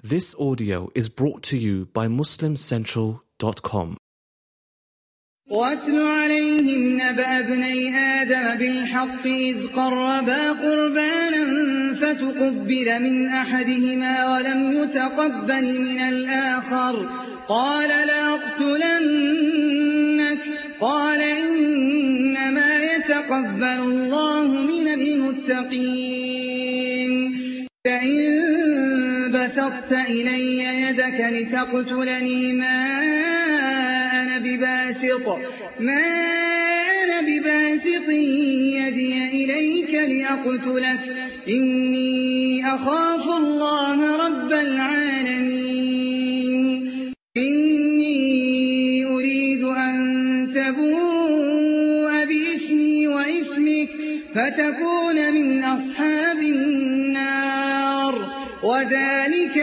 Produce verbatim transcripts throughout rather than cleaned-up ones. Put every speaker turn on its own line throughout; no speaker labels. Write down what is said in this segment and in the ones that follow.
This audio is brought to you by muslim central dot com.
واتل عليهم نبأ ابني آدم بالحق إذ قربا قربانا فتقبل من أحدهما ولم يتقبل من الآخر قال لأقتلنك قال إنما يتقبل الله من المتقين فإن بسطت إلي يدك لتقتلني ما أنا بباسط ما أنا بباسط يدي إليك لأقتلك إني أخاف الله رب العالمين إني أريد أن تبوء بإثمي وإثمك فتكون من أصحاب النار وذلك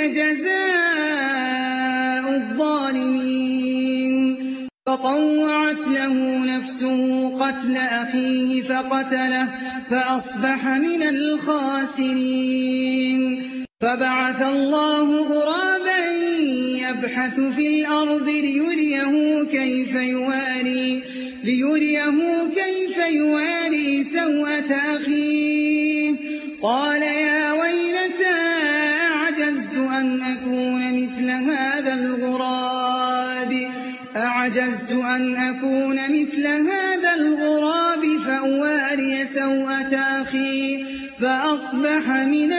جزاء الظالمين فطوعت له نفسه قتل أخيه فقتله فأصبح من الخاسرين فبعث الله غرابا يبحث في الأرض ليريه كيف يواري ليريه كيف يواري سوءة أخيه قال يا ويلتى أعجزت أن أكون مثل هذا الغراب أعجزت أن أكون مثل هذا الغراب فأواري سوءة أخي فأصبح من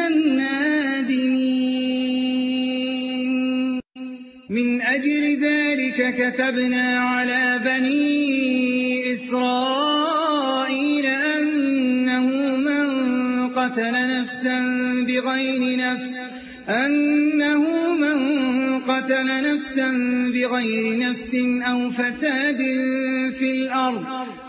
النادمين من أجل ذلك كتبنا على بني إسرائيل أنه من قتل نفسا بغير نفس أنه من قتل نفسا بغير نفس أو فساد في الأرض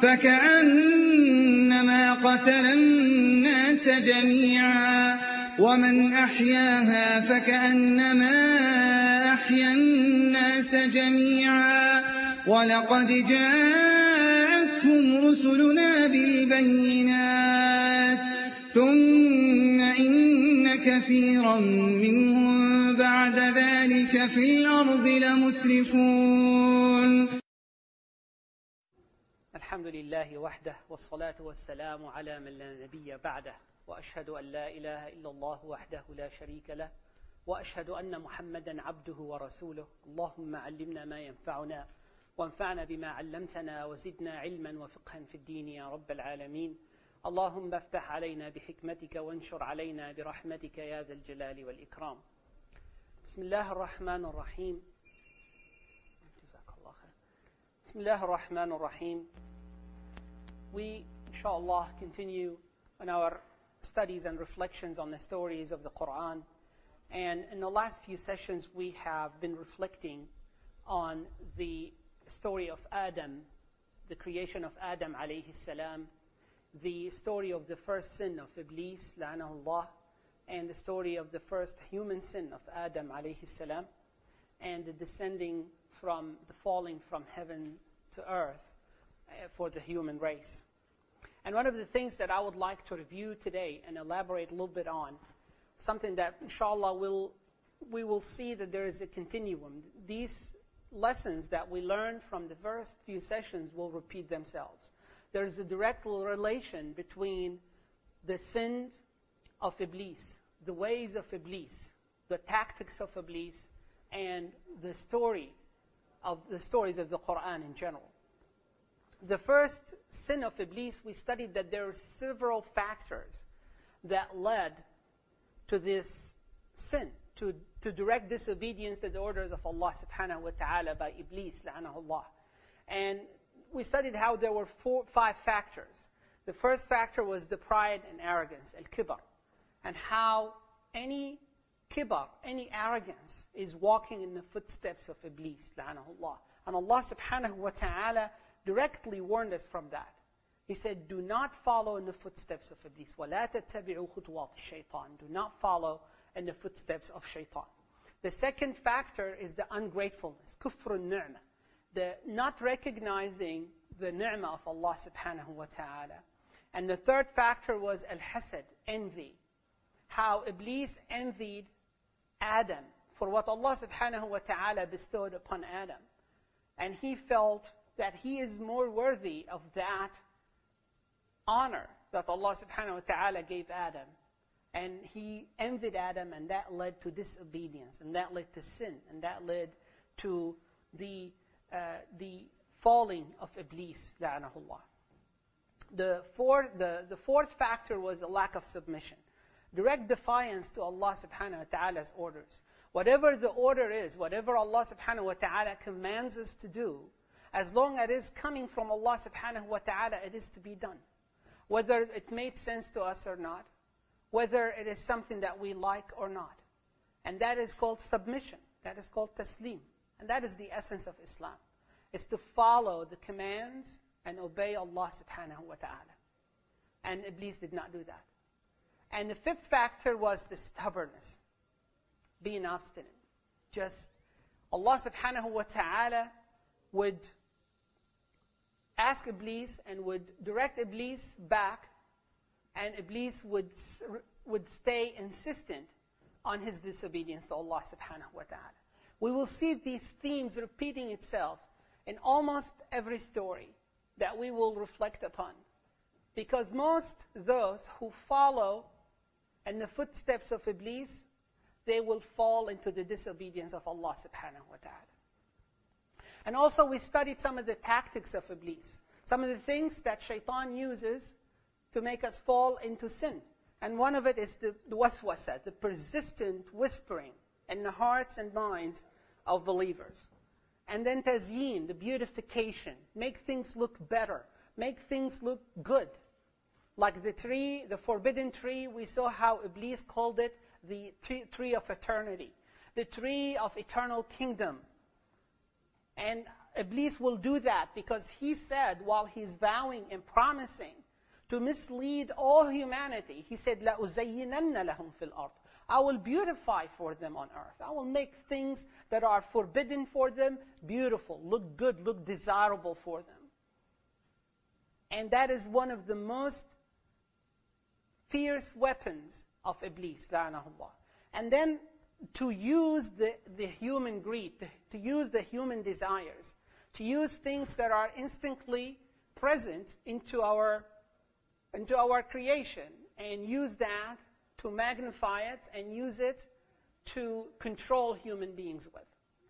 فكأنما قتل الناس جميعا ومن أحياها فكأنما أحيا الناس جميعا ولقد جاءتهم رسلنا بالبينات ثم إن كثيرا منهم بعد ذلك في الأرض لمسرفون.
الحمد لله وحده والصلاة والسلام على من لا نبي بعده وأشهد أن لا إله إلا الله وحده لا شريك له وأشهد أن محمدا عبده ورسوله. اللهم علمنا ما ينفعنا وانفعنا بما علمتنا وزدنا علما وفقها في الدين يا رب العالمين. اللهم افتح علينا بحكمتك وانشر علينا برحمتك يا ذا الجلال والإكرام. بسم الله الرحمن الرحيم. جزاك الله خير. بسم الله الرحمن الرحيم. We, inshallah, continue on our studies and reflections on the stories of the Quran. And in the last few sessions, we have been reflecting on the story of Adam, the creation of Adam alayhi salam, the story of the first sin of Iblis, la'anahullah, and the story of the first human sin of Adam alayhi salam, and the descending from, the falling from heaven to earth uh, for the human race. And one of the things that I would like to review today and elaborate a little bit on, something that inshallah will, we will see that there is a continuum. These lessons that we learned from the first few sessions will repeat themselves. There is a direct relation between the sins of Iblis, the ways of Iblis, the tactics of Iblis, and the story of the stories of the Quran in general. The first sin of Iblis, we studied that there are several factors that led to this sin, to, to direct disobedience to the orders of Allah subhanahu wa ta'ala by Iblis, la'anahullah. And we studied how there were four, five factors. The first factor was the pride and arrogance, al-kibar, and how any kibar, any arrogance, is walking in the footsteps of Iblis, la'anahullah. And Allah subhanahu wa ta'ala directly warned us from that. He said, do not follow in the footsteps of Iblis. وَلَا تَتَّبِعُوا خُطُوَاتِ الشَّيْطَانِ. Do not follow in the footsteps of shaitan. The second factor is the ungratefulness, kufr al-ni'mah, the not recognizing the ni'mah of Allah subhanahu wa ta'ala. And the third factor was al-hasad, envy. How Iblis envied Adam for what Allah subhanahu wa ta'ala bestowed upon Adam. And he felt that he is more worthy of that honor that Allah subhanahu wa ta'ala gave Adam. And he envied Adam, and that led to disobedience, and that led to sin, and that led to the uh, the falling of Iblis, la'anahullah. The fourth, the, the fourth factor was a lack of submission. Direct defiance to Allah subhanahu wa ta'ala's orders. Whatever the order is, whatever Allah subhanahu wa ta'ala commands us to do, as long as it is coming from Allah subhanahu wa ta'ala, it is to be done. Whether it made sense to us or not, whether it is something that we like or not. And that is called submission. That is called taslim. And that is the essence of Islam. It's to follow the commands and obey Allah subhanahu wa ta'ala. And Iblis did not do that. And the fifth factor was the stubbornness. Being obstinate. Just Allah subhanahu wa ta'ala would ask Iblis and would direct Iblis back, and Iblis would, would stay insistent on his disobedience to Allah subhanahu wa ta'ala. We will see these themes repeating itself in almost every story that we will reflect upon. Because most those who follow in the footsteps of Iblis, they will fall into the disobedience of Allah subhanahu wa ta'ala. And also we studied some of the tactics of Iblis, some of the things that shaitan uses to make us fall into sin. And one of it is the, the waswasa, the persistent whispering in the hearts and minds of believers. And then tazyin, the beautification, make things look better, make things look good. Like the tree, the forbidden tree, we saw how Iblis called it the tree, tree of eternity, the tree of eternal kingdom. And Iblis will do that because he said, while he's vowing and promising to mislead all humanity, he said, لَأُزَيِّنَنَّ لَهُمْ فِي الْأَرْضِ, I will beautify for them on earth. I will make things that are forbidden for them beautiful, look good, look desirable for them. And that is one of the most fierce weapons of Iblis, la'anahullah. And then to use the, the human greed, to use the human desires, to use things that are instantly present into our, into our creation, and use that to magnify it and use it to control human beings with.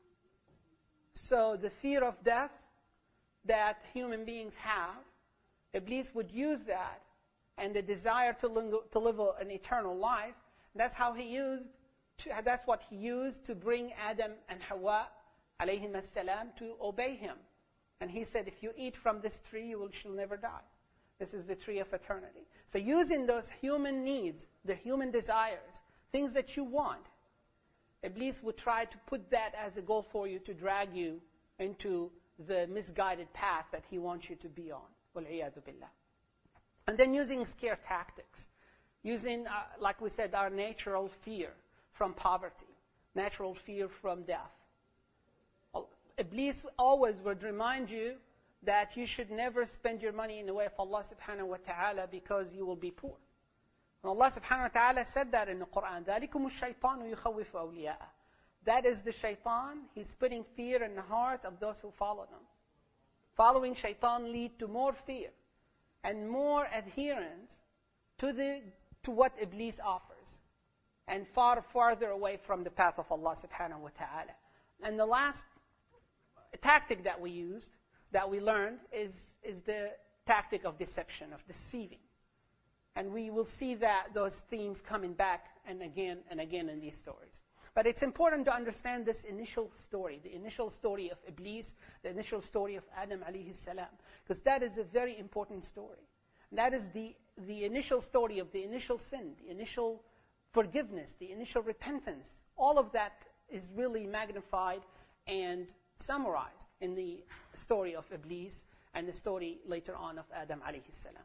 So the fear of death that human beings have, Iblis would use that, and the desire to live, to live an eternal life. That's how he used. To, that's what he used to bring Adam and Hawa, alayhim as-salam, to obey him. And he said, if you eat from this tree, you will, shall never die. This is the tree of eternity. So using those human needs, the human desires, things that you want, Iblis would try to put that as a goal for you to drag you into the misguided path that he wants you to be on. Wal-'iyadu billah. And then using scare tactics, using, uh, like we said, our natural fear from poverty, natural fear from death. Iblis always would remind you that you should never spend your money in the way of Allah subhanahu wa ta'ala because you will be poor. And Allah subhanahu wa ta'ala said that in the Quran, ذَلِكُمُ الشَّيْطَانُ يُخَوِّفُ أَوْلِيَاءَهُ. That is the shaitan. He's putting fear in the hearts of those who follow them. Following shaitan lead to more fear and more adherence to the to what Iblis offers, and far farther away from the path of Allah subhanahu wa ta'ala. And the last tactic that we used, that we learned, is, is the tactic of deception, of deceiving. And we will see that those themes coming back and again and again in these stories. But it's important to understand this initial story, the initial story of Iblis, the initial story of Adam alayhi salam, because that is a very important story. And that is the, the initial story of the initial sin, the initial forgiveness, the initial repentance. All of that is really magnified and summarized in the story of Iblis and the story later on of Adam alayhi salam.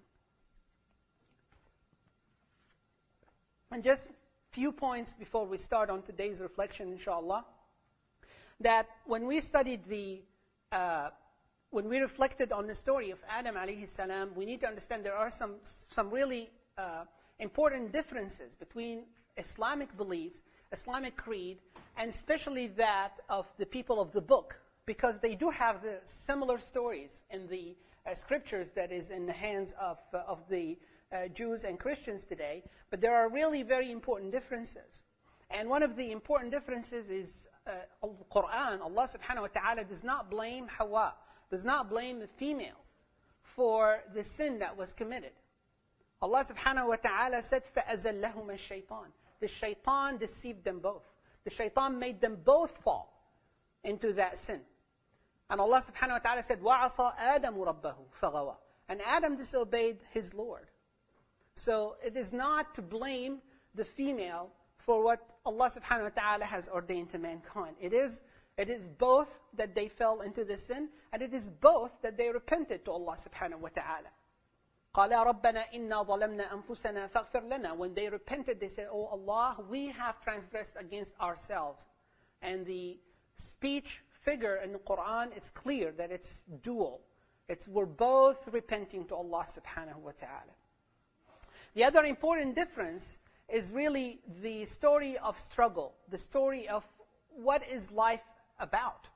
And just few points before we start on today's reflection, inshallah, that when we studied the, uh, when we reflected on the story of Adam alayhi salam, we need to understand there are some, some really uh, important differences between Islamic beliefs Islamic creed, and especially that of the people of the book, because they do have the similar stories in the uh, scriptures that is in the hands of, uh, of the uh, Jews and Christians today, but there are really very important differences. And one of the important differences is uh, the Quran. Allah subhanahu wa ta'ala does not blame Hawa, does not blame the female for the sin that was committed. Allah subhanahu wa ta'ala said, فَأَزَلَّهُمَا الشَّيْطَانِ. The shaitan deceived them both. The shaitan made them both fall into that sin. And Allah subhanahu wa ta'ala said, وَعَصَى آدَمُ رَبَّهُ فَغَوَى. And Adam disobeyed his Lord. So it is not to blame the female for what Allah subhanahu wa ta'ala has ordained to mankind. It is, it is both that they fell into the sin, and it is both that they repented to Allah subhanahu wa ta'ala. قَالَا رَبَّنَا إِنَّا ظَلَمْنَا أَنفُسَنَا فَاغْفِرْ لَنَا. When they repented, they said, Oh Allah, we have transgressed against ourselves. And the speech figure in the Quran, it's clear that it's dual. It's we're both repenting to Allah subhanahu wa ta'ala. The other important difference is really the story of struggle, the story of what is life about.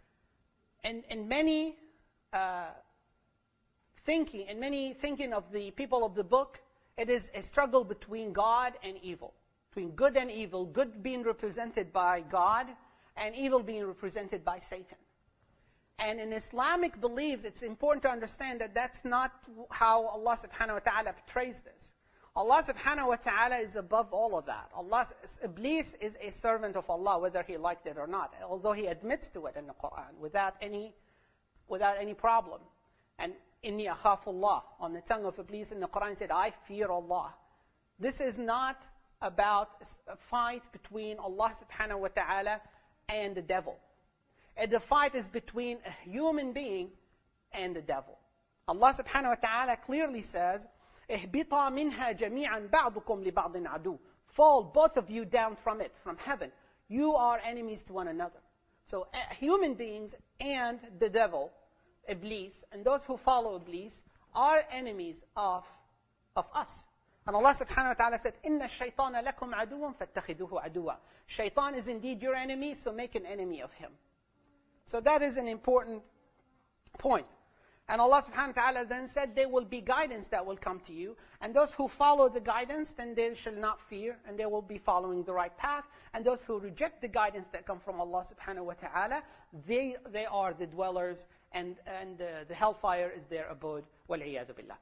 And, and many uh, thinking, and many thinking of the people of the book, it is a struggle between God and evil, between good and evil, good being represented by God, and evil being represented by Satan. And in Islamic beliefs, it's important to understand that that's not how Allah subhanahu wa ta'ala portrays this. Allah subhanahu wa ta'ala is above all of that. Allah, Iblis is a servant of Allah, whether he liked it or not, although he admits to it in the Quran without any, without any problem. And Inni akhafullah, on the tongue of Iblis in the Quran, said, I fear Allah. This is not about a fight between Allah subhanahu wa ta'ala and the devil. And the fight is between a human being and the devil. Allah subhanahu wa ta'ala clearly says, اهبطا منها جميعا بعضكم لبعض عدو. Fall, both of you, down from it, from heaven. You are enemies to one another. So uh, human beings and the devil, Iblis, and those who follow Iblis, are enemies of, of us. And Allah subhanahu wa ta'ala said, إِنَّ الشَّيْطَانَ لَكُمْ عَدُوًا فَاتَّخِذُوهُ عَدُوًا. Shaitan is indeed your enemy, so make an enemy of him. So that is an important point. And Allah subhanahu wa ta'ala then said, there will be guidance that will come to you. And those who follow the guidance, then they shall not fear, and they will be following the right path. And those who reject the guidance that come from Allah subhanahu wa ta'ala, they, they are the dwellers, and, and uh, the hellfire is their abode. وَالْعِيَاذُ بِاللَّهِ.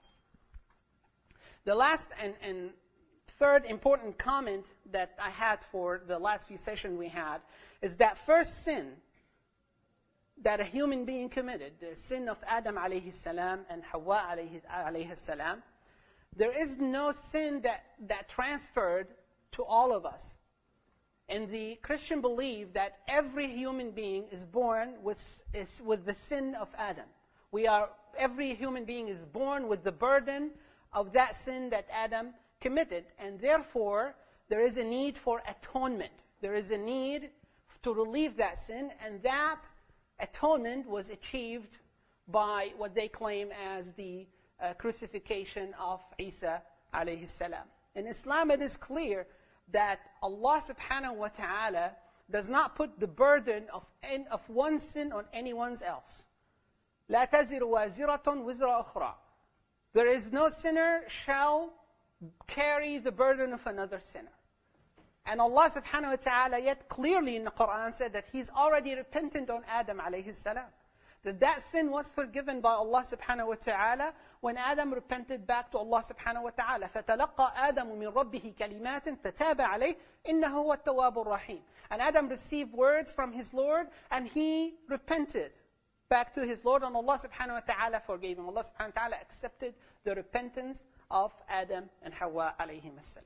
The last and, and third important comment that I had for the last few sessions we had is that first sin that a human being committed, the sin of Adam alayhi salam and Hawa alayhi, alayhi salam, there is no sin that, that transferred to all of us. And the Christian believe that every human being is born with, is, with the sin of Adam. We are, every human being is born with the burden of that sin that Adam committed. And therefore, there is a need for atonement. There is a need to relieve that sin, and that atonement was achieved by what they claim as the uh, crucifixion of Isa alayhi salam. In Islam, it is clear that Allah subhanahu wa ta'ala does not put the burden of, of one sin on anyone else. لا تزر وازرة وزر أخرى. There is no sinner shall carry the burden of another sinner. And Allah subhanahu wa ta'ala yet clearly in the Quran said that He's already repentant on Adam alayhi salam. That that sin was forgiven by Allah subhanahu wa ta'ala when Adam repented back to Allah subhanahu wa ta'ala. فَتَلَقَّى آدَمُ مِنْ رَبِّهِ كَلِمَاتٍ فَتَابَ عَلَيْهِ إِنَّهُ هُوَ التَّوَّابُ الرَّحِيمُ. And Adam received words from his Lord, and he repented back to his Lord, and Allah subhanahu wa ta'ala forgave him. Allah subhanahu wa ta'ala accepted the repentance of Adam and Hawa alayhim as-salam.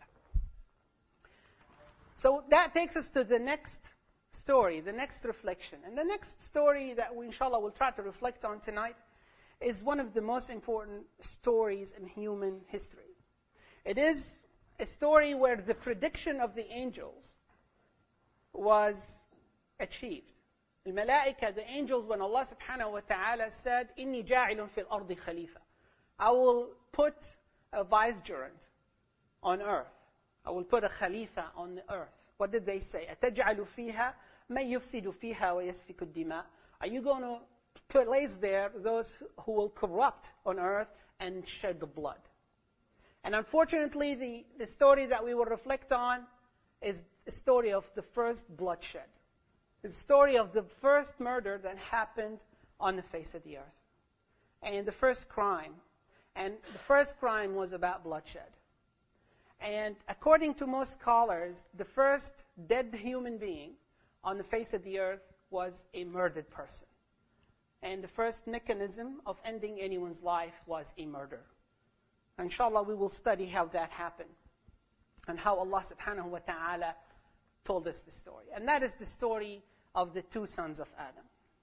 So that takes us to the next story, the next reflection. And the next story that we inshallah will try to reflect on tonight is one of the most important stories in human history. It is a story where the prediction of the angels was achieved. The malaika, the angels, when Allah subhanahu wa ta'ala said, إِنِّي جَاعِلٌ فِي الْأَرْضِ خَلِيفَةً, I will put a vicegerent on earth. I will put a khalifa on the earth. What did they say? أَتَجْعَلُ فِيهَا مَنْ يُفْسِدُ فِيهَا وَيَسْفِكُ الدِّمَاء. Are you going to place there those who will corrupt on earth and shed the blood? And unfortunately, the, the story that we will reflect on is the story of the first bloodshed. The story of the first murder that happened on the face of the earth. And the first crime. And the first crime was about bloodshed. And according to most scholars, the first dead human being on the face of the earth was a murdered person. And the first mechanism of ending anyone's life was a murder. Inshallah, we will study how that happened and how Allah subhanahu wa ta'ala told us the story. And that is the story of the two sons of Adam.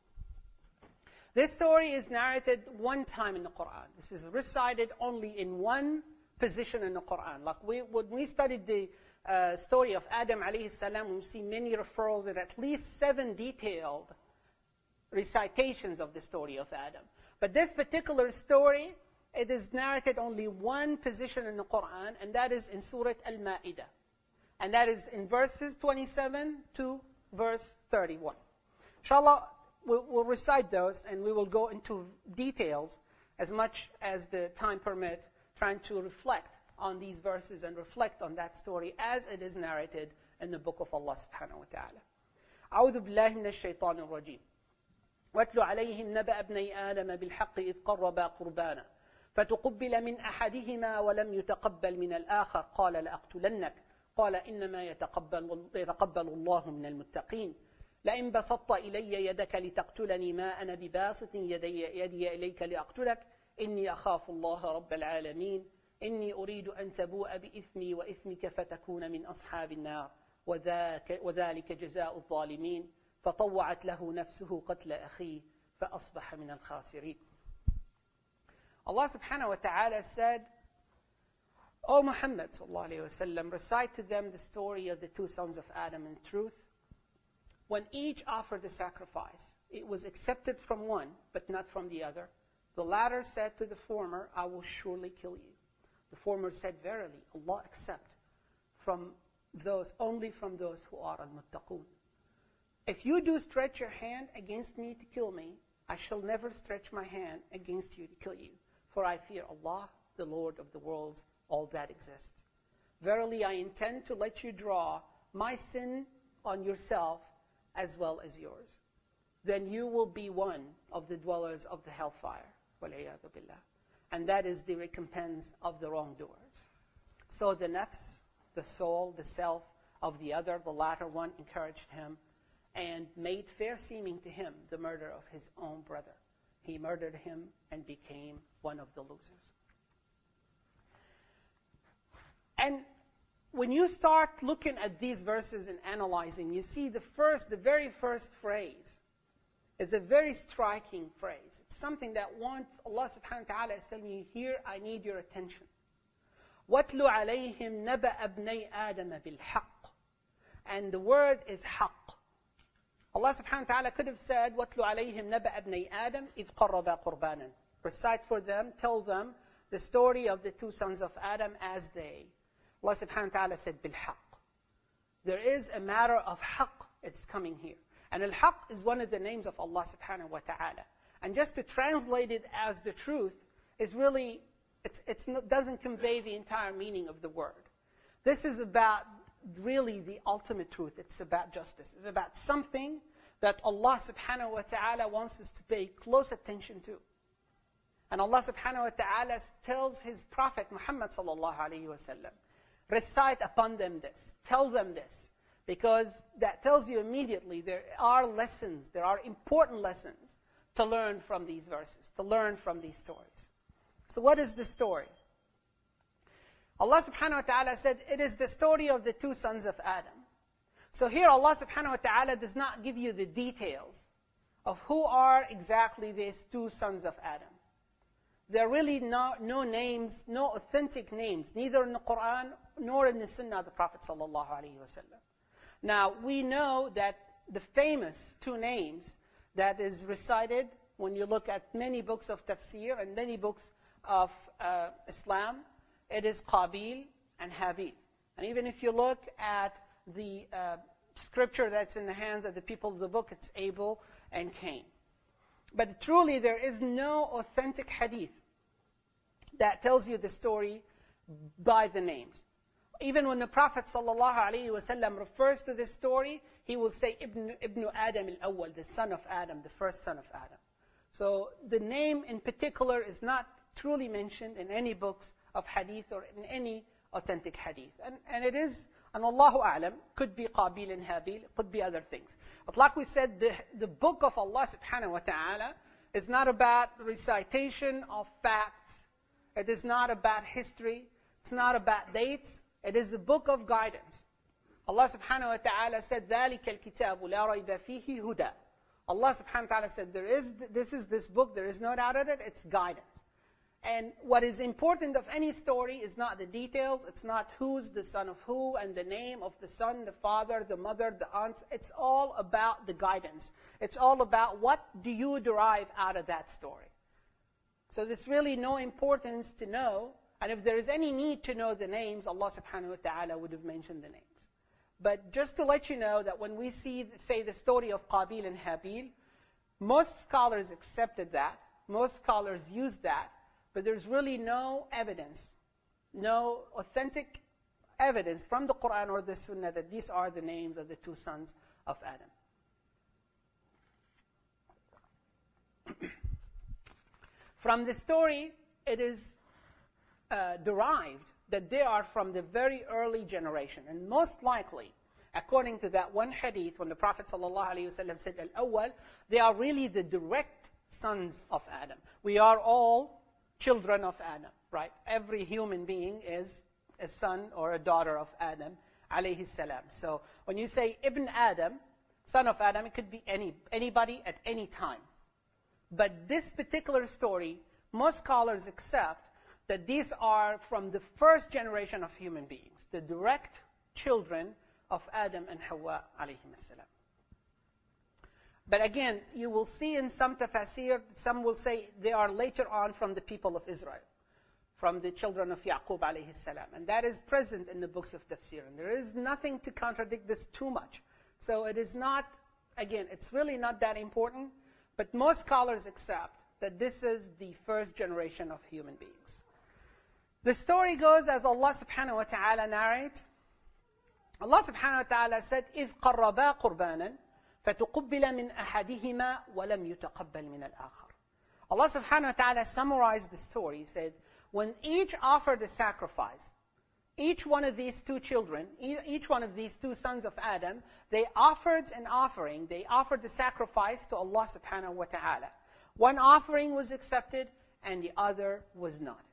This story is narrated one time in the Quran. This is recited only in one position in the Quran. Like we, when we studied the uh, story of Adam alayhi salam, we see many referrals and at least seven detailed recitations of the story of Adam. But this particular story, it is narrated only one position in the Quran, and that is in Surah Al-Ma'idah. And that is in verses twenty-seven to verse thirty-one. Inshallah, we'll, we'll recite those, and we will go into details as much as the time permits, trying to reflect on these verses and reflect on that story as it is narrated in the book of Allah subhanahu wa ta'ala. أعوذ بالله من الشيطان الرجيم. واتل عليهم نبأ ابني آدم بالحق إذ قربا قربانا فتقبل من أحدهما ولم يتقبل من الآخر قال لأقتلنك قال إنما يتقبل, يتقبل الله من المتقين لئن بسطت إلي يدك لتقتلني ما أنا بباسط يدي, يدي إليك لأقتلك إني أخاف الله رب العالمين إني أريد أن تبوء بإثمي وإثمك فتكون من أصحاب النار وذاك وذلك جزاء الظالمين فطوعت له نفسه قتل أخيه فأصبح من الخاسرين. Allah subhanahu wa ta'ala said, O Muhammad sallallahu alayhi wa sallam, recite to them the story of the two sons of Adam in truth. When each offered a sacrifice, it was accepted from one, but not from the other. The latter said to the former, I will surely kill you. The former said, verily, Allah accept from those, only from those who are al-muttaqun. If you do stretch your hand against me to kill me, I shall never stretch my hand against you to kill you. For I fear Allah, the Lord of the worlds, all that exists. Verily, I intend to let you draw my sin on yourself as well as yours. Then you will be one of the dwellers of the hellfire. وَالْعِيَاذُ بِاللَّهِ. And that is the recompense of the wrongdoers. So the nafs, the soul, the self of the other, the latter one, encouraged him and made fair seeming to him the murder of his own brother. He murdered him and became one of the losers. And when you start looking at these verses and analyzing, you see the first, the very first phrase is a very striking phrase. It's something that wants Allah subhanahu wa ta'ala is telling you, here I need your attention. وَاتْلُ عَلَيْهِمْ نَبَأَ ابْنَيْ آدَمَ بِالْحَقِّ. And the word is haqq. Allah subhanahu wa ta'ala could have said, وَاتْلُ عَلَيْهِمْ نَبَأَ ابْنَيْ آدَمَ إِذْ قَرَّبَا قُرْبَانًا. Recite for them, tell them the story of the two sons of Adam as they. Allah subhanahu wa ta'ala said, بِالْحَقِّ. There is a matter of haqq, it's coming here. And al-haqq is one of the names of Allah subhanahu wa ta'ala. And just to translate it as the truth is really, it's, it's not, doesn't convey the entire meaning of the word. This is about really the ultimate truth. It's about justice. It's about something that Allah subhanahu wa ta'ala wants us to pay close attention to. And Allah subhanahu wa ta'ala tells His Prophet Muhammad sallallahu alayhi wa sallam, recite upon them this, tell them this. Because that tells you immediately there are lessons, there are important lessons to learn from these verses, to learn from these stories. So what is the story? Allah subhanahu wa ta'ala said, it is the story of the two sons of Adam. So here Allah subhanahu wa ta'ala does not give you the details of who are exactly these two sons of Adam. There are really no, no names, no authentic names, neither in the Quran nor in the Sunnah of the Prophet sallallahu alaihi wasallam. Now, we know that the famous two names that is recited when you look at many books of tafsir and many books of uh, Islam, it is Qabil and Habil. And even if you look at the uh, scripture that's in the hands of the people of the book, it's Abel and Cain. But truly, there is no authentic hadith that tells you the story by the names. Even when the Prophet ﷺ refers to this story, he will say, Ibn, Ibn Adam al-Awwal, the son of Adam, the first son of Adam. So the name in particular is not truly mentioned in any books of hadith or in any authentic hadith. And, and it is, and Allahu A'lam, could be Qabil and Habil, could be other things. But like we said, the, the book of Allah subhanahu wa ta'ala is not about recitation of facts. It is not about history. It's not about dates. It is the book of guidance. Allah subhanahu wa ta'ala said, ذَلِكَ الْكِتَابُ لَا رَيْبَ فِيهِ هُدًى. Allah subhanahu wa ta'ala said, there is, this is this book, there is no doubt in it, it's guidance. And what is important of any story is not the details, it's not who's the son of who, and the name of the son, the father, the mother, the aunt. It's all about the guidance. It's all about what do you derive out of that story. So there's really no importance to know, and if there is any need to know the names, Allah subhanahu wa ta'ala would have mentioned the names. But just to let you know that when we see, say, the story of Qabil and Habil, most scholars accepted that, most scholars used that, but there's really no evidence, no authentic evidence from the Quran or the Sunnah that these are the names of the two sons of Adam. From the story, it is uh, derived that they are from the very early generation. And most likely, according to that one hadith, when the Prophet ﷺ said, Al-Awwal, they are really the direct sons of Adam. We are all children of Adam, right? Every human being is a son or a daughter of Adam, alayhi salam. So when you say Ibn Adam, son of Adam, it could be any anybody at any time. But this particular story, most scholars accept that these are from the first generation of human beings, the direct children of Adam and Hawa alayhim as-salam. But again, you will see in some tafasir, some will say they are later on from the people of Israel, from the children of Yaqub alayhi salam. And that is present in the books of tafsir. And there is nothing to contradict this too much. So it is not, again, it's really not that important. But most scholars accept that this is the first generation of human beings. The story goes as Allah subhanahu wa ta'ala narrates. Allah subhanahu wa ta'ala said, إِذْ قَرَّبَا قُرْبَانًا فَتُقُبِّلَ مِنْ أَحَدِهِمَا وَلَمْ يُتَقَبَّلْ مِنَ الْآخَرِ. Allah subhanahu wa ta'ala summarized the story. He said, when each offered a sacrifice, each one of these two children, each one of these two sons of Adam, they offered an offering. They offered the sacrifice to Allah subhanahu wa ta'ala. One offering was accepted and the other was not.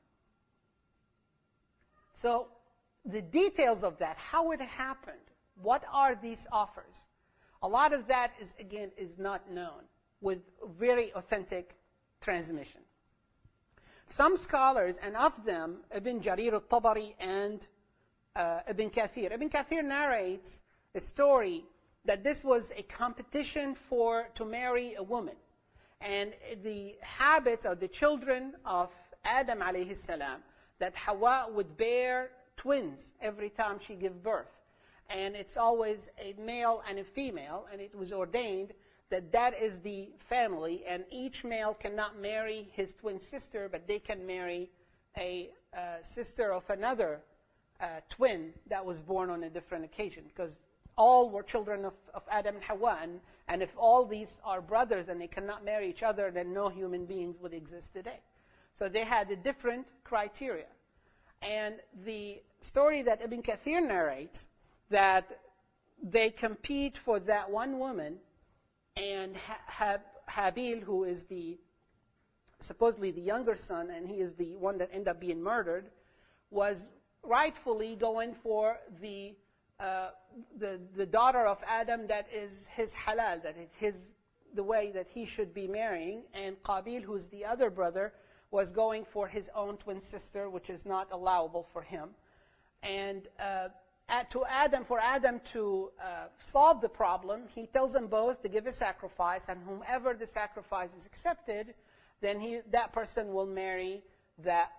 So the details of that, how it happened, what are these offers? A lot of that is, again, is not known with very authentic transmission. Some scholars, and of them, Ibn Jarir al-Tabari and uh, Ibn Kathir. Ibn Kathir narrates a story that this was a competition for to marry a woman. And the habits of the children of Adam alayhi salam, that Hawa would bear twins every time she gave birth. And it's always a male and a female, and it was ordained that that is the family, and each male cannot marry his twin sister, but they can marry a uh, sister of another uh, twin that was born on a different occasion, because all were children of, of Adam and Hawa, and, and if all these are brothers and they cannot marry each other, then no human beings would exist today. So they had a different criteria. And the story that Ibn Kathir narrates, that they compete for that one woman, and ha- Habil, who is the supposedly the younger son, and he is the one that ended up being murdered, was rightfully going for the uh, the the daughter of Adam that is his halal, that is his the way that he should be marrying, and Qabil, who's the other brother, was going for his own twin sister, which is not allowable for him. And uh, at, to Adam, for Adam to uh, solve the problem, he tells them both to give a sacrifice, and whomever the sacrifice is accepted, then he, that person will marry that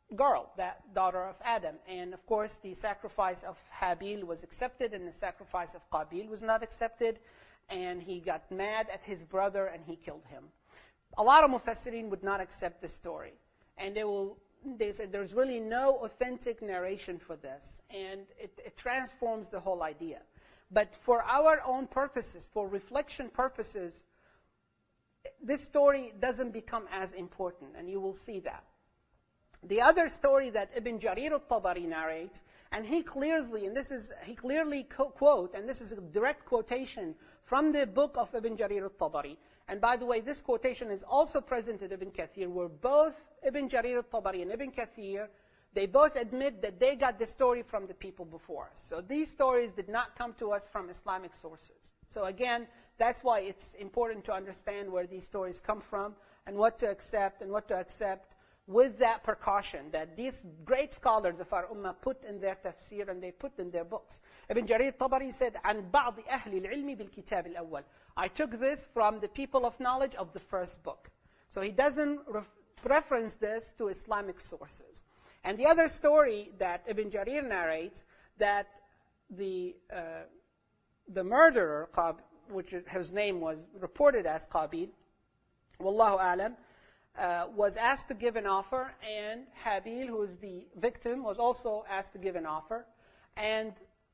girl, that daughter of Adam. And of course, the sacrifice of Habil was accepted, and the sacrifice of Qabil was not accepted. And he got mad at his brother, and he killed him. A lot of Mufassirin would not accept this story. And they will, they said there's really no authentic narration for this. And it, it transforms the whole idea. But for our own purposes, for reflection purposes, this story doesn't become as important, and you will see that. The other story that Ibn Jarir al-Tabari narrates, and he clearly, and this is, he clearly co- quote, and this is a direct quotation from the book of Ibn Jarir al-Tabari. And by the way, this quotation is also present in Ibn Kathir, where both Ibn Jarir al-Tabari and Ibn Kathir, they both admit that they got the story from the people before us. So these stories did not come to us from Islamic sources. So again, that's why it's important to understand where these stories come from and what to accept and what to accept with that precaution that these great scholars of our ummah put in their tafsir and they put in their books. Ibn Jarir al-Tabari said, عن بعض أهل العلم بالكتاب الأول. I took this from the people of knowledge of the first book. So he doesn't re- reference this to Islamic sources. And the other story that Ibn Jarir narrates, that the uh, the murderer, which his name was reported as Qabil, Wallahu a'lam, uh, was asked to give an offer, and Habil, who is the victim, was also asked to give an offer. And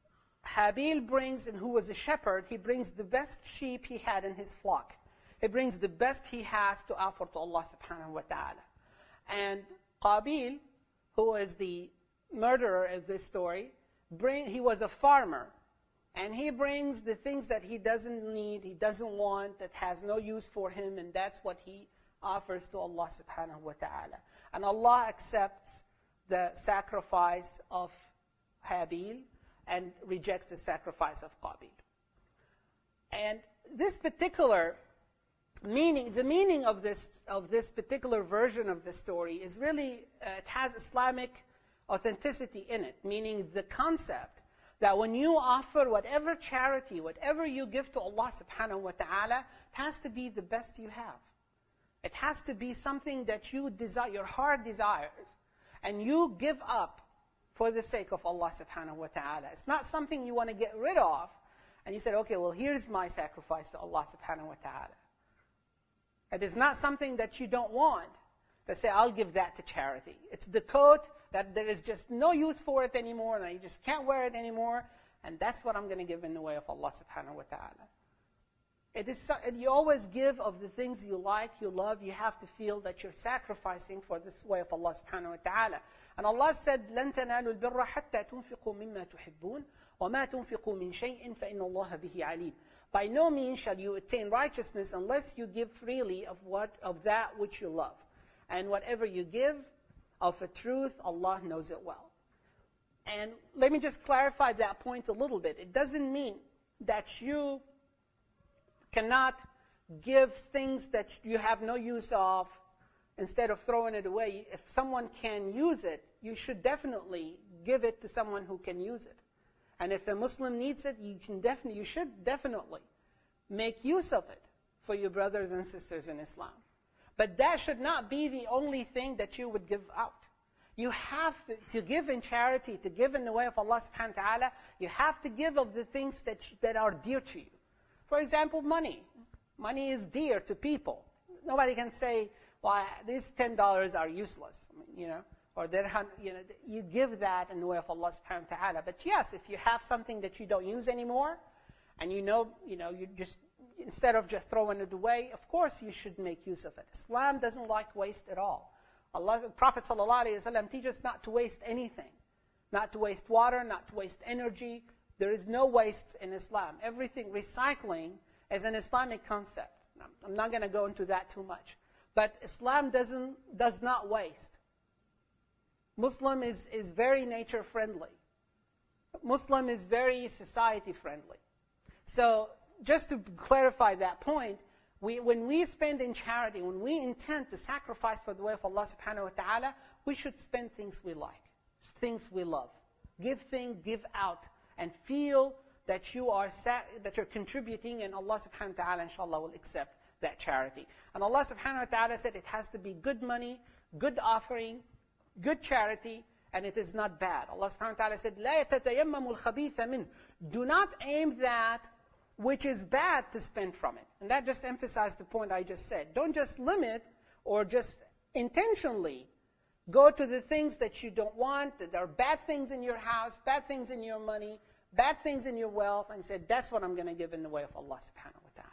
Habil brings, and who was a shepherd, he brings the best sheep he had in his flock. He brings the best he has to offer to Allah subhanahu wa ta'ala. And Qabil, who is the murderer of this story, bring, he was a farmer. And he brings the things that he doesn't need, he doesn't want, that has no use for him, and that's what he offers to Allah subhanahu wa ta'ala. And Allah accepts the sacrifice of Habil and rejects the sacrifice of Qabil. And this particular meaning, the meaning of this of this particular version of the story is really, uh, it has Islamic authenticity in it, meaning the concept that when you offer whatever charity, whatever you give to Allah subhanahu wa ta'ala, it has to be the best you have. It has to be something that you desire, your heart desires, and you give up for the sake of Allah subhanahu wa ta'ala. It's not something you want to get rid of, and you said, okay, well, here's my sacrifice to Allah subhanahu wa ta'ala. It is not something that you don't want, that say, I'll give that to charity. It's the coat that there is just no use for it anymore, and I just can't wear it anymore, and that's what I'm going to give in the way of Allah subhanahu wa ta'ala. It is, you always give of the things you like, you love, you have to feel that you're sacrificing for this way of Allah subhanahu wa ta'ala. And Allah said, لَن تَنَالُوا الْبِرَّ حَتَّى تُنْفِقُوا مِمَّا تُحِبُّونَ وَمَا تُنْفِقُوا مِنْ شَيْءٍ فَإِنَّ اللَّهَ بِهِ عَلِيمٌ. By no means shall you attain righteousness unless you give freely of what of that which you love. And whatever you give of a truth, Allah knows it well. And let me just clarify that point a little bit. It doesn't mean that you cannot give things that you have no use of instead of throwing it away. If someone can use it, you should definitely give it to someone who can use it. And if a Muslim needs it, you can definitely, you should definitely make use of it for your brothers and sisters in Islam. But that should not be the only thing that you would give out. You have to, to give in charity, to give in the way of Allah subhanahu wa ta'ala, you have to give of the things that, that are dear to you. For example, money. Money is dear to people. Nobody can say, well, these ten dollars are useless, you know, or they're, you know, you give that in the way of Allah subhanahu wa ta'ala. But yes, if you have something that you don't use anymore, and you know, you know, you just, instead of just throwing it away, of course you should make use of it. Islam doesn't like waste at all. Allah, Prophet sallallahu alaihi wasallam teaches us not to waste anything. Not to waste water, not to waste energy. There is no waste in Islam. Everything, recycling is an Islamic concept. I'm not going to go into that too much. But Islam doesn't, does not waste. Muslim is, is very nature friendly. Muslim is very society friendly. So just to clarify that point, we, when we spend in charity, when we intend to sacrifice for the way of Allah subhanahu wa ta'ala, we should spend things we like, things we love. Give things, give out, and feel that you are sat, that you're contributing, and Allah subhanahu wa ta'ala inshallah will accept that charity. And Allah subhanahu wa ta'ala said it has to be good money, good offering, good charity, and it is not bad. Allah subhanahu wa ta'ala said, لَا يَتَتَيَمَّمُ الْخَبِيثَ مِنْهُ. Do not aim that which is bad to spend from it. And that just emphasized the point I just said. Don't just limit or just intentionally go to the things that you don't want, that there are bad things in your house, bad things in your money, bad things in your wealth, and say, that's what I'm going to give in the way of Allah subhanahu wa ta'ala.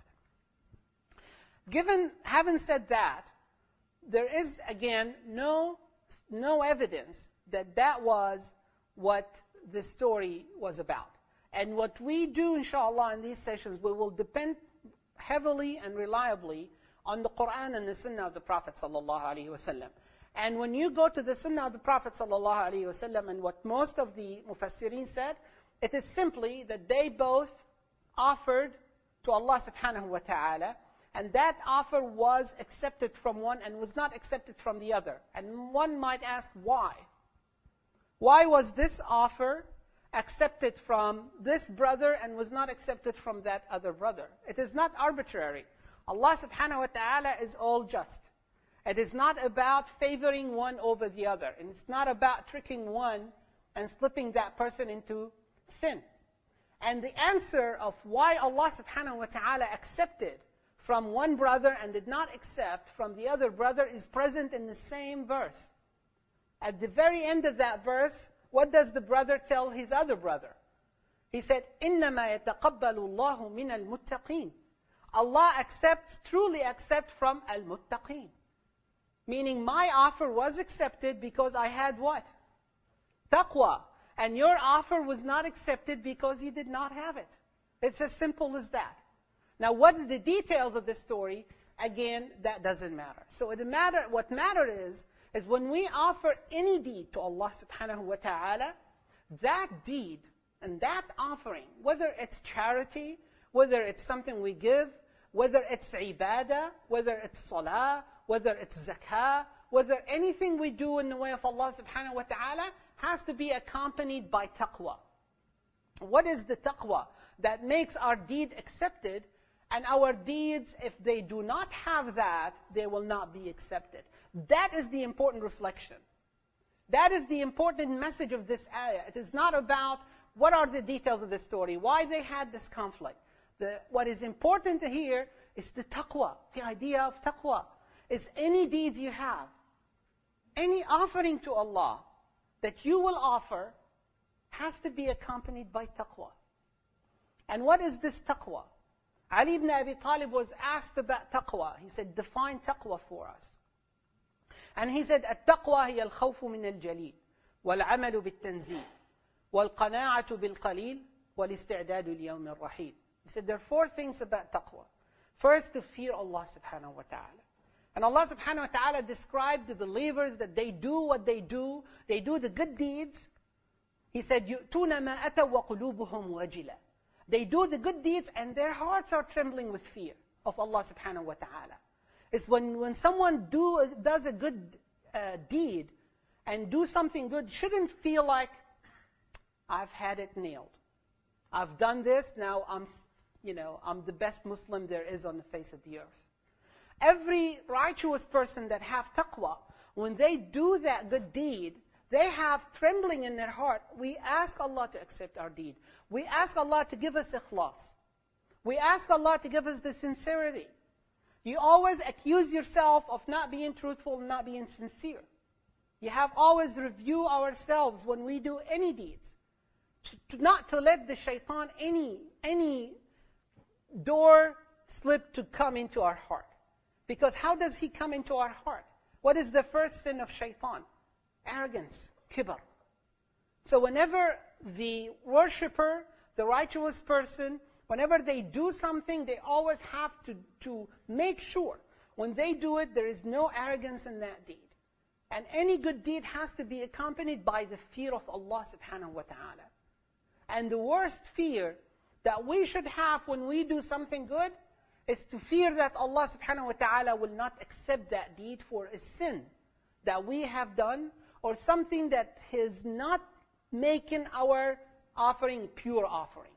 Given, having said that, there is, again, no, no evidence that that was what the story was about. And what we do, inshallah, in these sessions, we will depend heavily and reliably on the Quran and the Sunnah of the Prophet sallallahu alaihi wasallam. And when you go to the Sunnah of the Prophet sallallahu alaihi wasallam, and what most of the Mufassirin said, it is simply that they both offered to Allah subhanahu wa ta'ala, and that offer was accepted from one and was not accepted from the other. And one might ask, why? Why was this offer accepted from this brother and was not accepted from that other brother? It is not arbitrary. Allah subhanahu wa ta'ala is all just. It is not about favoring one over the other. And it's not about tricking one and slipping that person into sin. And the answer of why Allah subhanahu wa ta'ala accepted from one brother and did not accept from the other brother is present in the same verse. At the very end of that verse, what does the brother tell his other brother? He said, إِنَّمَا يَتَقَبَّلُ اللَّهُ مِنَ الْمُتَّقِينَ. Allah accepts, truly accepts from al-muttaqeen. Meaning my offer was accepted because I had what? Taqwa. And your offer was not accepted because you did not have it. It's as simple as that. Now, what are the details of this story? Again, that doesn't matter. So it matter, what matters is, is when we offer any deed to Allah subhanahu wa ta'ala, that deed and that offering, whether it's charity, whether it's something we give, whether it's ibadah, whether it's salah, whether it's zakah, whether anything we do in the way of Allah subhanahu wa ta'ala, has to be accompanied by taqwa. What is the taqwa that makes our deed accepted? And our deeds, if they do not have that, they will not be accepted. That is the important reflection. That is the important message of this ayah. It is not about what are the details of the story, why they had this conflict. The, what is important to hear is the taqwa, the idea of taqwa. Is any deeds you have, any offering to Allah that you will offer has to be accompanied by taqwa. And what is this taqwa? Ali ibn Abi Talib was asked about taqwa. He said, define taqwa for us. And he said, التقوى هي الخوف من الجليل والعمل بالتنزيل والقناعة بالقليل والاستعداد ليوم الرحيل. He said, there are four things about taqwa. First, to fear Allah subhanahu wa ta'ala. And Allah subhanahu wa ta'ala described the believers that they do what they do, they do the good deeds. He said, يُؤْتُونَ مَا أَتَوْا وَقُلُوبُهُمْ وَجِلًا. They do the good deeds and their hearts are trembling with fear of Allah subhanahu wa ta'ala. It's when, when someone do, does a good uh, deed and do something good, shouldn't feel like, I've had it nailed. I've done this, now I'm, you know, I'm the best Muslim there is on the face of the earth. Every righteous person that have taqwa, when they do that good deed, they have trembling in their heart. We ask Allah to accept our deed. We ask Allah to give us ikhlas. We ask Allah to give us the sincerity. You always accuse yourself of not being truthful and not being sincere. You have always review ourselves when we do any deeds. To, to not to let the shaitan any, any door slip to come into our heart. Because how does he come into our heart? What is the first sin of shaitan? Arrogance, kibr. So whenever the worshipper, the righteous person, whenever they do something, they always have to, to make sure when they do it, there is no arrogance in that deed. And any good deed has to be accompanied by the fear of Allah subhanahu wa ta'ala. And the worst fear that we should have when we do something good is to fear that Allah subhanahu wa ta'ala will not accept that deed for a sin that we have done, or something that is not making our offering pure offering.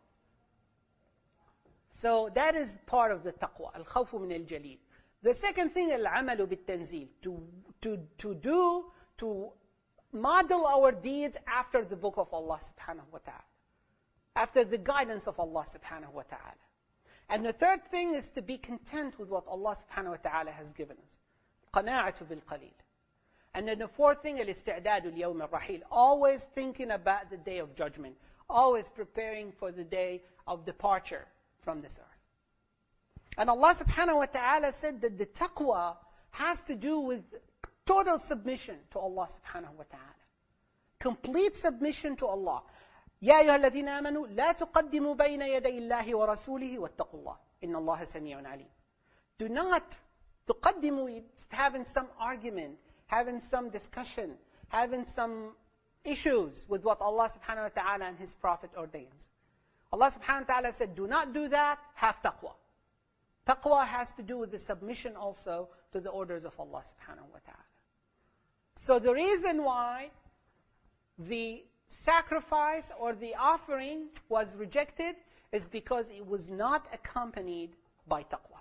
So that is part of the taqwa, al-khawfu min al-jalil. The second thing, al-amalu bit-tanzil, to, to, to do, to model our deeds after the book of Allah subhanahu wa ta'ala, after the guidance of Allah subhanahu wa ta'ala. And the third thing is to be content with what Allah subhanahu wa ta'ala has given us. قَنَاعَةُ بِالْقَلِيلِ. And then the fourth thing, الْإِسْتِعْدَادُ الْيَوْمِ الرَّحِيلِ. Always thinking about the day of judgment. Always preparing for the day of departure from this earth. And Allah subhanahu wa ta'ala said that the taqwa has to do with total submission to Allah subhanahu wa ta'ala. Complete submission to Allah. يَا أَيُّهَا الَّذِينَ آمَنُوا لَا تُقَدِّمُوا بَيْنَ يَدَيِ اللَّهِ وَرَسُولِهِ وَاتَّقُوا اللَّهِ إِنَّ اللَّهَ سَمِيعٌ عَلِيمٌ. Do not تُقَدِّمُوا, having some argument, having some discussion, having some issues with what Allah subhanahu wa ta'ala and His Prophet ordains. Allah subhanahu wa ta'ala said, do not do that, have taqwa. Taqwa has to do with the submission also to the orders of Allah subhanahu wa ta'ala. So the reason why the sacrifice or the offering was rejected is because it was not accompanied by taqwa.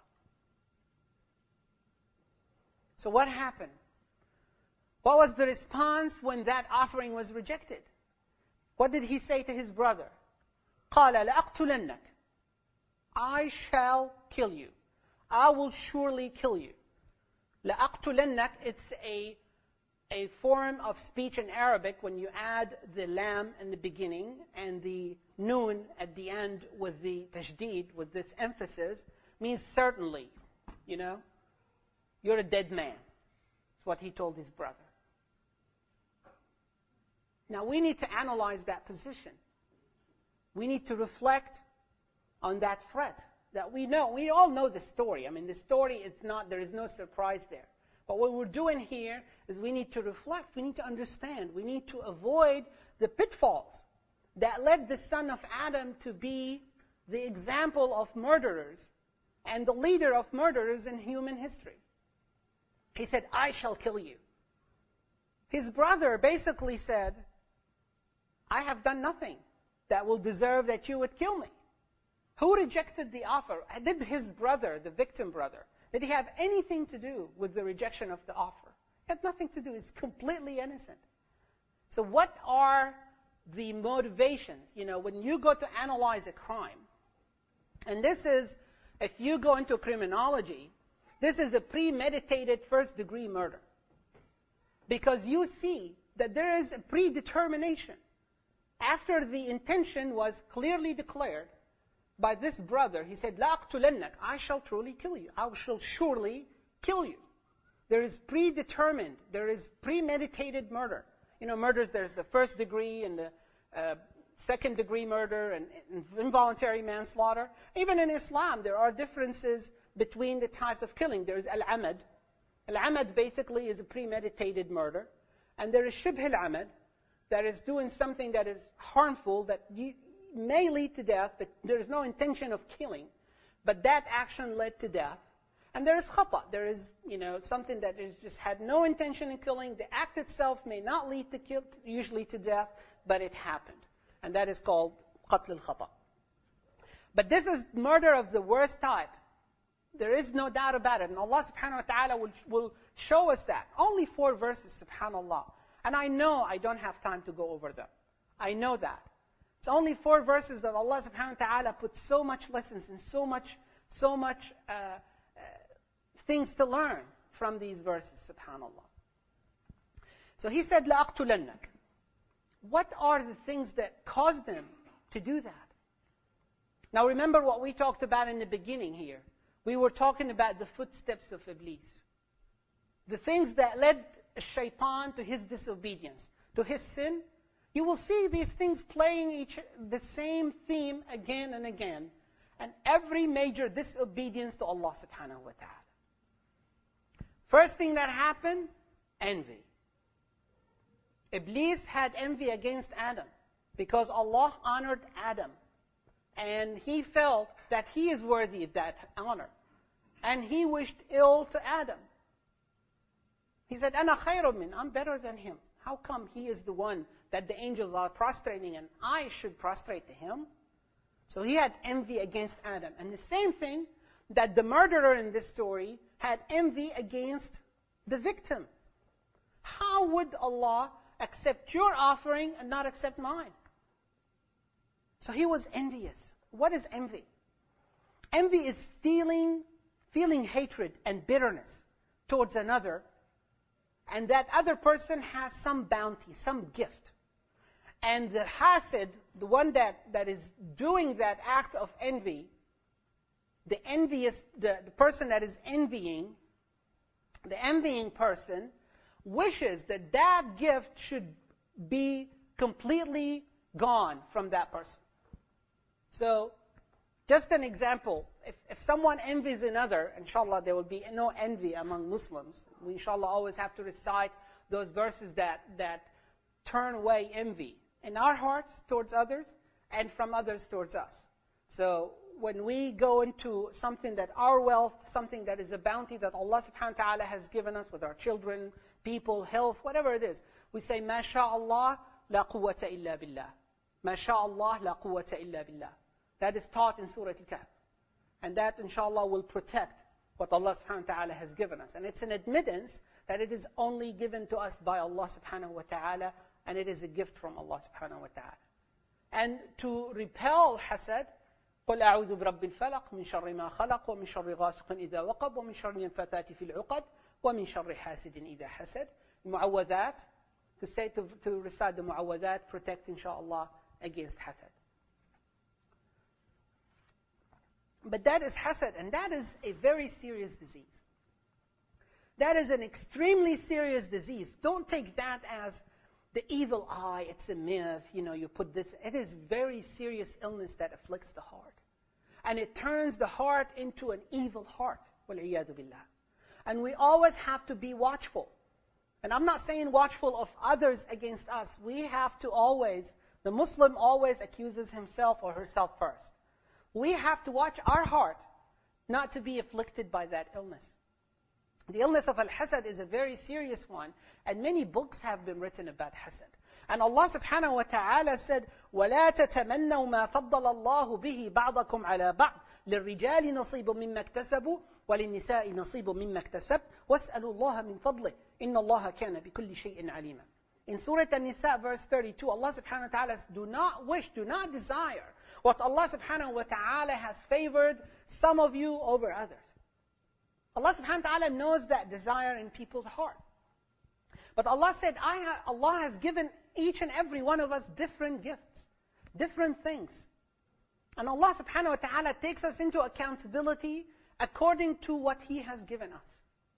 So what happened? What was the response when that offering was rejected? What did he say to his brother? قَالَ لَأَقْتُلَنَّكَ. I shall kill you. I will surely kill you. لَأَقْتُلَنَّكَ, it's a, a form of speech in Arabic when you add the lam in the beginning and the noon at the end with the tajdeed, with this emphasis, means certainly, you know. You're a dead man. That's what he told his brother. Now we need to analyze that position. We need to reflect on that threat that we know. We all know the story. I mean, the story, it's not, there is no surprise there. But what we're doing here is we need to reflect. We need to understand. We need to avoid the pitfalls that led the son of Adam to be the example of murderers and the leader of murderers in human history. He said, I shall kill you. His brother basically said, I have done nothing that will deserve that you would kill me. Who rejected the offer? Did his brother, the victim brother, did he have anything to do with the rejection of the offer? He had nothing to do. It's completely innocent. So what are the motivations? You know, when you go to analyze a crime, and this is, if you go into criminology, this is a premeditated first-degree murder. Because you see that there is a predetermination. After the intention was clearly declared by this brother, he said, لَأَقْتُلَنَّكَ, I shall truly kill you. I shall surely kill you. There is predetermined, there is premeditated murder. You know, murders, there's the first degree and the uh, second degree murder and, and involuntary manslaughter. Even in Islam, there are differences between the types of killing. There is al-amad. Al-amad basically is a premeditated murder. And there is shibh al-amad, that is doing something that is harmful, that you, may lead to death, but there is no intention of killing. But that action led to death. And there is khata. There is, you know, something that is just had no intention in killing. The act itself may not lead to kill, usually to death, but it happened. And that is called qatl al-khata. But this is murder of the worst type. There is no doubt about it. And Allah subhanahu wa ta'ala will, will show us that. Only four verses, subhanAllah. And I know I don't have time to go over them. I know that. It's only four verses that Allah subhanahu wa ta'ala put so much lessons and so much, so much uh, uh, things to learn from these verses, subhanAllah. So he said, لَأَقْتُلَنَّكَ. What are the things that caused them to do that? Now remember what we talked about in the beginning here. We were talking about the footsteps of Iblis. The things that led Shaitan to his disobedience, to his sin. You will see these things playing each the same theme again and again. And every major disobedience to Allah subhanahu wa ta'ala. First thing that happened, envy. Iblis had envy against Adam because Allah honored Adam. And he felt that he is worthy of that honor. And he wished ill to Adam. He said, أَنَا خَيْرٌ مِّنْ, I'm better than him. How come he is the one that the angels are prostrating and I should prostrate to him? So he had envy against Adam. And the same thing that the murderer in this story had envy against the victim. How would Allah accept your offering and not accept mine? So he was envious. What is envy? Envy is feeling, feeling hatred and bitterness towards another, and that other person has some bounty, some gift. And the hasid, the one that, that is doing that act of envy, the envious, the, the person that is envying, the envying person wishes that that gift should be completely gone from that person. So, just an example, if, if someone envies another, inshallah there will be no envy among Muslims. We inshallah always have to recite those verses that, that turn away envy in our hearts towards others and from others towards us. So when we go into something that our wealth, something that is a bounty that Allah subhanahu wa ta'ala has given us with our children, people, health, whatever it is, we say, Ma sha'Allah, la quwwata illa billah. Ma sha'Allah, la quwwata illa billah. That is taught in Surah Al-Kahf. And that, inshallah, will protect what Allah subhanahu wa ta'ala has given us. And it's an admittance that it is only given to us by Allah subhanahu wa ta'ala, and it is a gift from Allah subhanahu wa ta'ala. And to repel hasad, قُلْ أَعُوذُ بِرَبِّ الْفَلَقِ مِنْ شَرِّ مَا خَلَقَ وَمِنْ شَرِّ غَاسِقٍ إِذَا وَقَبَ وَمِنْ شَرِّ النَّفَّاثَاتِ فِي الْعُقَدِ وَمِنْ شَرِّ حَاسِدٍ إِذَا حَسَدَ. Mu'awwadat, to say, to, to recite the mu'awwadat, protect, inshallah, against hasad. But that is hasad, and that is a very serious disease. That is an extremely serious disease. Don't take that as the evil eye, it's a myth, you know, you put this. It is very serious illness that afflicts the heart. And it turns the heart into an evil heart. وَالْعِيَاذُ بِاللَّهِ. And we always have to be watchful. And I'm not saying watchful of others against us. We have to always, the Muslim always accuses himself or herself first. We have to watch our heart not to be afflicted by that illness. The illness of al-hasad is a very serious one, and many books have been written about hasad. And Allah subhanahu wa ta'ala said, وَلَا تَتَمَنَّوْا مَا فَضَّلَ اللَّهُ بِهِ بَعْضَكُمْ عَلَى بَعْضٍ لِلرِّجَالِ نَصِيبٌ مِمَّا اكْتَسَبُوا وَلِلنِّسَاءِ نَصِيبٌ مِمَّا اكْتَسَبْنَ وَاسْأَلُوا اللَّهَ مِنْ فَضْلِهِ إِنَّ اللَّهَ كَانَ بِكُلِّ شَيْءٍ عَلِيمًا. In Surah An-Nisa, verse thirty-two, Allah subhanahu wa ta'ala says, do not wish, do not desire what Allah subhanahu wa ta'ala has favored some of you over others. Allah subhanahu wa ta'ala knows that desire in people's heart. But Allah said, I ha Allah has given each and every one of us different gifts, different things. And Allah subhanahu wa ta'ala takes us into accountability according to what He has given us.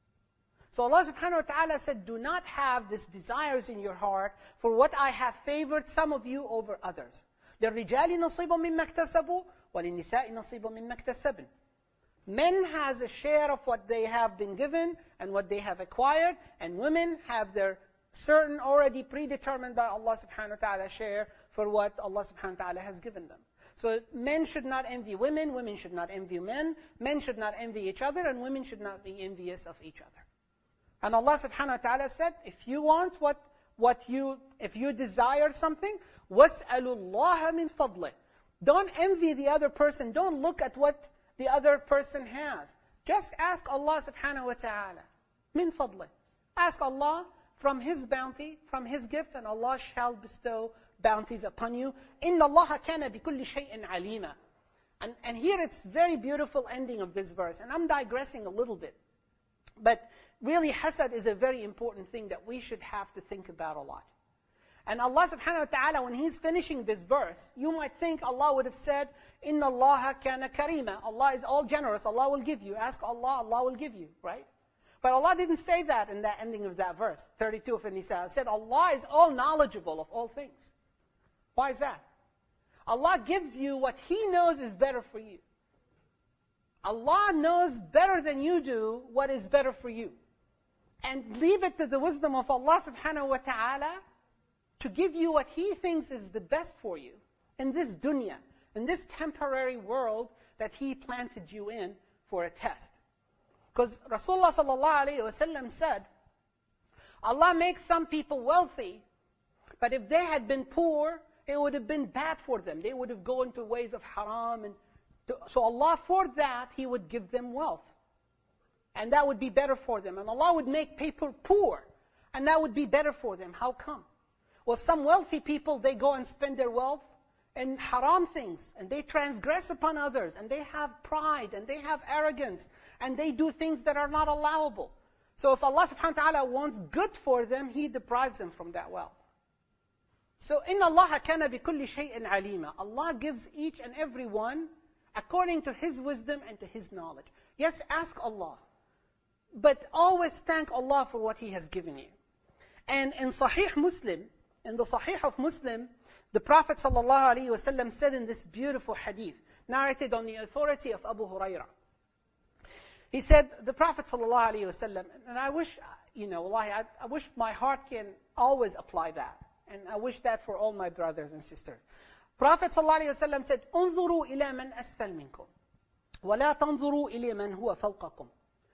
So Allah subhanahu wa ta'ala said, do not have these desires in your heart for what I have favored some of you over others. لِلرِّجَالِ نَصِيبٌ مِمَّا اكْتَسَبُوا وَلِلنِّسَاءِ نَصِيبٌ مِمَّا اكْتَسَبْنَ. Men has a share of what they have been given and what they have acquired, and women have their certain already predetermined by Allah subhanahu wa ta'ala share for what Allah subhanahu wa ta'ala has given them. So men should not envy women, women should not envy men, men should not envy each other, and women should not be envious of each other. And Allah subhanahu wa ta'ala said, if you want what, what you, if you desire something, وَاسْأَلُوا اللَّهَ مِنْ فَضْلِهِ. Don't envy the other person, don't look at what the other person has. Just ask Allah subhanahu wa ta'ala, min fadlih. Ask Allah from His bounty, from His gift, and Allah shall bestow bounties upon you. إِنَّ اللَّهَ كَانَ بِكُلِّ شَيْءٍ عَلِيمًا. And, and here it's very beautiful ending of this verse. And I'm digressing a little bit. But really hasad is a very important thing that we should have to think about a lot. And Allah subhanahu wa ta'ala, when He's finishing this verse, you might think Allah would have said, إِنَّ اللَّهَ كَانَ كَرِيمًا. Allah is all generous, Allah will give you. Ask Allah, Allah will give you, right? But Allah didn't say that in that ending of that verse, thirty-two of An-Nisa. It said, Allah is all knowledgeable of all things. Why is that? Allah gives you what He knows is better for you. Allah knows better than you do what is better for you. And leave it to the wisdom of Allah subhanahu wa ta'ala to give you what He thinks is the best for you in this dunya, in this temporary world that He planted you in for a test. Because Rasulullah sallallahu alayhi wa sallam said, Allah makes some people wealthy, but if they had been poor, it would have been bad for them. They would have gone into ways of haram. And to, so Allah, for that, He would give them wealth. And that would be better for them. And Allah would make people poor, and that would be better for them. How come? Well, some wealthy people, they go and spend their wealth in haram things, and they transgress upon others, and they have pride, and they have arrogance, and they do things that are not allowable. So if Allah subhanahu wa ta'ala wants good for them, He deprives them from that wealth. So, إِنَّ اللَّهَ كَانَ بِكُلِّ شَيْءٍ عَلِيمًا. Allah gives each and every one according to His wisdom and to His knowledge. Yes, ask Allah, but always thank Allah for what He has given you. And in Sahih Muslim, in the Sahih of Muslim, the Prophet ﷺ said in this beautiful hadith, narrated on the authority of Abu Hurairah. He said, the Prophet ﷺ, and I wish, you know, wallahi, I, I wish my heart can always apply that. And I wish that for all my brothers and sisters. Prophet ﷺ said, انظروا إلى من أسفل منكم ولا تنظروا إلى من هو فوقكم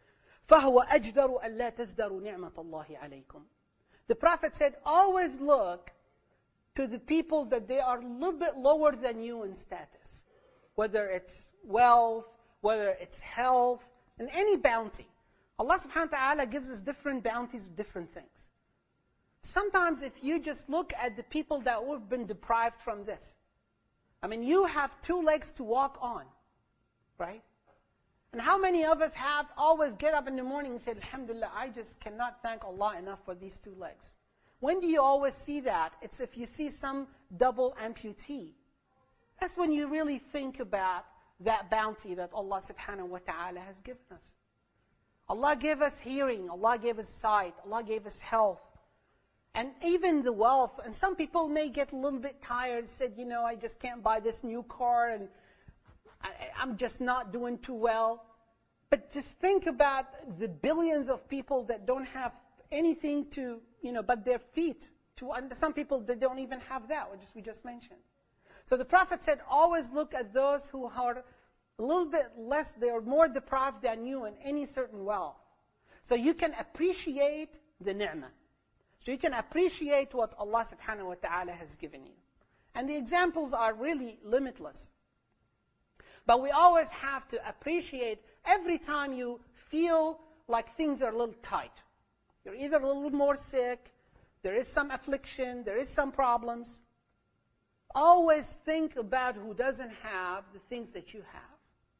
فهو أجدر أن لا تزدروا نعمة الله عليكم. The Prophet said, always look to the people that they are a little bit lower than you in status. Whether it's wealth, whether it's health, and any bounty. Allah subhanahu wa ta'ala gives us different bounties of different things. Sometimes if you just look at the people that have been deprived from this. I mean, you have two legs to walk on, right? And how many of us have always get up in the morning and say, Alhamdulillah, I just cannot thank Allah enough for these two legs. When do you always see that? It's if you see some double amputee. That's when you really think about that bounty that Allah subhanahu wa ta'ala has given us. Allah gave us hearing, Allah gave us sight, Allah gave us health. And even the wealth, and some people may get a little bit tired, said, you know, I just can't buy this new car, and I, I'm just not doing too well. But just think about the billions of people that don't have anything to, you know, but their feet. To, and some people, they don't even have that, which we just mentioned. So the Prophet said, always look at those who are a little bit less, they are more deprived than you in any certain wealth. So you can appreciate the ni'mah. So you can appreciate what Allah subhanahu wa ta'ala has given you. And the examples are really limitless. But we always have to appreciate every time you feel like things are a little tight. You're either a little more sick, there is some affliction, there is some problems. Always think about who doesn't have the things that you have.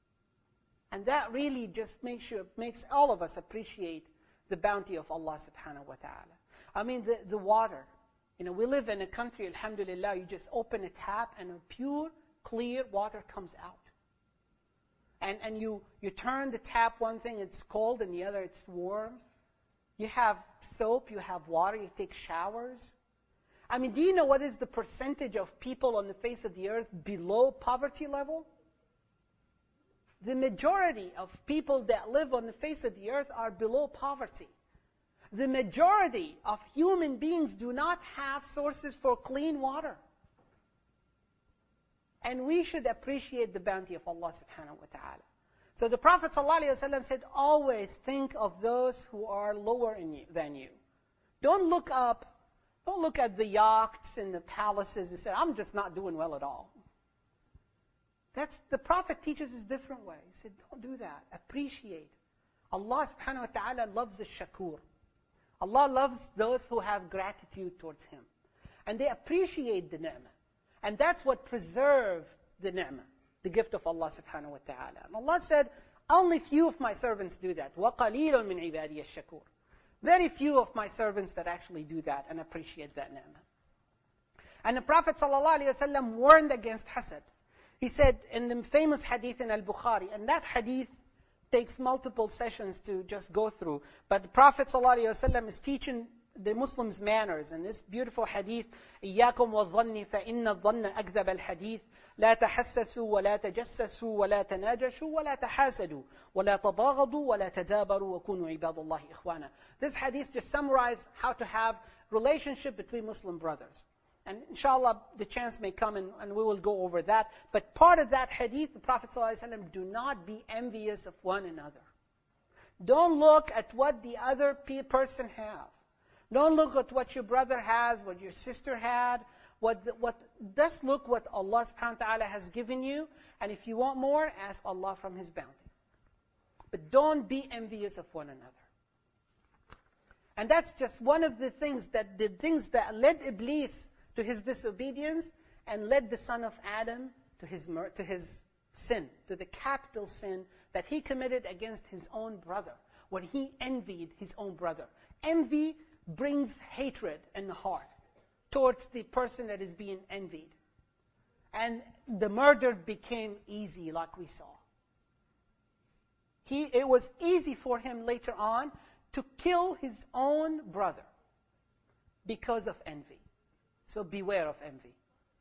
And that really just makes sure, makes all of us appreciate the bounty of Allah subhanahu wa ta'ala. I mean, the, the water. You know, we live in a country, alhamdulillah, you just open a tap and a pure, clear water comes out. And and you, you turn the tap, one thing it's cold and the other it's warm. You have soap, you have water, you take showers. I mean, do you know what is the percentage of people on the face of the earth below poverty level? The majority of people that live on the face of the earth are below poverty. The majority of human beings do not have sources for clean water. And we should appreciate the bounty of Allah subhanahu wa ta'ala. So the Prophet ﷺ said, always think of those who are lower in you, than you. Don't look up, don't look at the yachts and the palaces and say, I'm just not doing well at all. That's, the Prophet teaches us a different way. He said, don't do that. Appreciate. Allah subhanahu wa ta'ala loves the shakur. Allah loves those who have gratitude towards Him. And they appreciate the ni'mah. And that's what preserves the ni'mah, the gift of Allah subhanahu wa ta'ala. And Allah said, only few of my servants do that. وَقَلِيلٌ مِّنْ عِبَادِيَ الشَّكُورِ. Very few of my servants that actually do that and appreciate that ni'mah. And the Prophet ﷺ warned against hasad. He said in the famous hadith in Al-Bukhari, and that hadith takes multiple sessions to just go through. But the Prophet ﷺ is teaching the Muslims manners. And this beautiful hadith, إِيَّاكُمْ وَالظَّنِّ فَإِنَّ الظَّنَّ أَكْذَبَ الْحَدِيثِ لَا تَحَسَّسُوا وَلَا تَجَسَّسُوا وَلَا تَنَاجَشُوا وَلَا تَحَاسَدُوا وَلَا تَبَاغَضُوا وَلَا تَدَابَرُوا وَكُونُوا عِبَادَ اللَّهِ إِخْوَانًا. This hadith just summarizes how to have relationship between Muslim brothers. And inshallah, the chance may come and, and we will go over that. But part of that hadith, the Prophet ﷺ, do not be envious of one another. Don't look at what the other pe- person have. Don't look at what your brother has, what your sister had. What, the, what Just look what Allah subhanahu wa ta'ala has given you. And if you want more, ask Allah from His bounty. But don't be envious of one another. And that's just one of the things that the things that led Iblis to his disobedience and led the son of Adam to his to his sin, to the capital sin that he committed against his own brother, when he envied his own brother. Envy brings hatred in the heart towards the person that is being envied. And the murder became easy, like we saw. He, it was easy for him later on to kill his own brother because of envy. So beware of envy.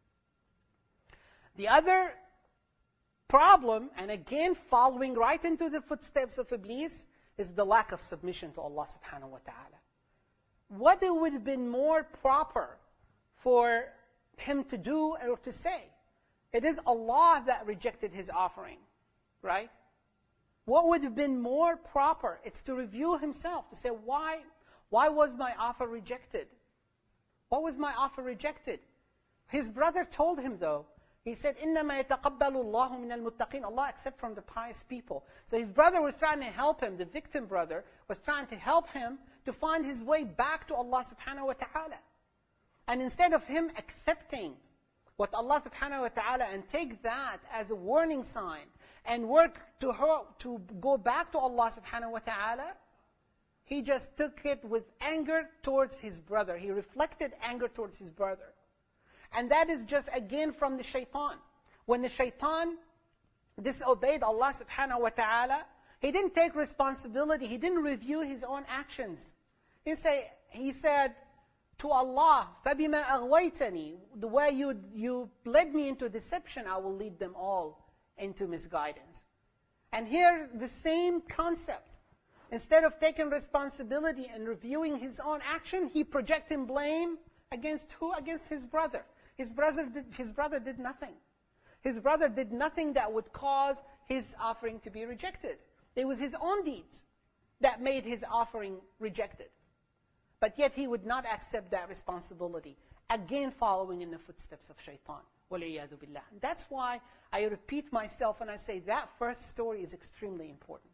The other problem, and again following right into the footsteps of Iblis, is the lack of submission to Allah subhanahu wa ta'ala. What it would have been more proper for him to do or to say? It is Allah that rejected his offering, right? What would have been more proper? It's to review himself, to say, why, why was my offer rejected? What was my offer rejected? His brother told him though, he said, إِنَّمَا يَتَقَبَّلُ اللَّهُ مِنَ الْمُتَّقِينَ. Allah accepts from the pious people. So his brother was trying to help him, the victim brother was trying to help him to find his way back to Allah subhanahu wa ta'ala. And instead of him accepting what Allah subhanahu wa ta'ala and take that as a warning sign and work to her to go back to Allah subhanahu wa ta'ala, he just took it with anger towards his brother. He reflected anger towards his brother. And that is just again from the shaitan. When the shaitan disobeyed Allah subhanahu wa ta'ala, he didn't take responsibility. He didn't review his own actions. He, say, he said to Allah, فَبِمَا أَغْوَيْتَنِي, the way you, you led me into deception, I will lead them all into misguidance. And here, the same concept. Instead of taking responsibility and reviewing his own action, he projected blame against who? Against his brother. His brother did, his brother did nothing. His brother did nothing that would cause his offering to be rejected. It was his own deeds that made his offering rejected. But yet he would not accept that responsibility. Again, following in the footsteps of shaitan. وَالْعِيَاذُ بِاللَّهِ. That's why I repeat myself when I say that first story is extremely important.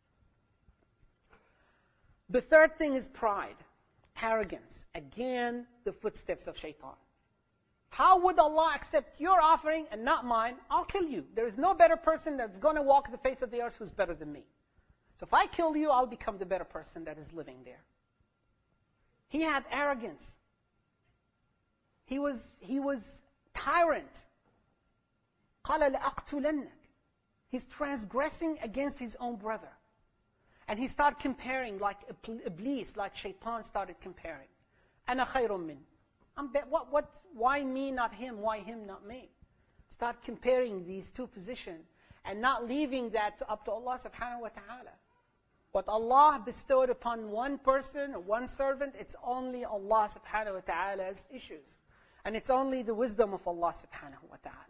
The third thing is pride, arrogance. Again, the footsteps of shaitan. How would Allah accept your offering and not mine? I'll kill you. There is no better person that's going to walk the face of the earth who's better than me. So if I kill you, I'll become the better person that is living there. He had arrogance. He was, he was tyrant. قَالَ لَأَقْتُلَنَّكَ. He's transgressing against his own brother. And he started comparing like Iblis, like Shaitan started comparing. أَنَا خَيْرٌ مِّنْ. I'm be- what, what, why me, not him? Why him, not me? Start comparing these two positions and not leaving that to, up to Allah subhanahu wa ta'ala. What Allah bestowed upon one person, or one servant, it's only Allah subhanahu wa ta'ala's issues. And it's only the wisdom of Allah subhanahu wa ta'ala.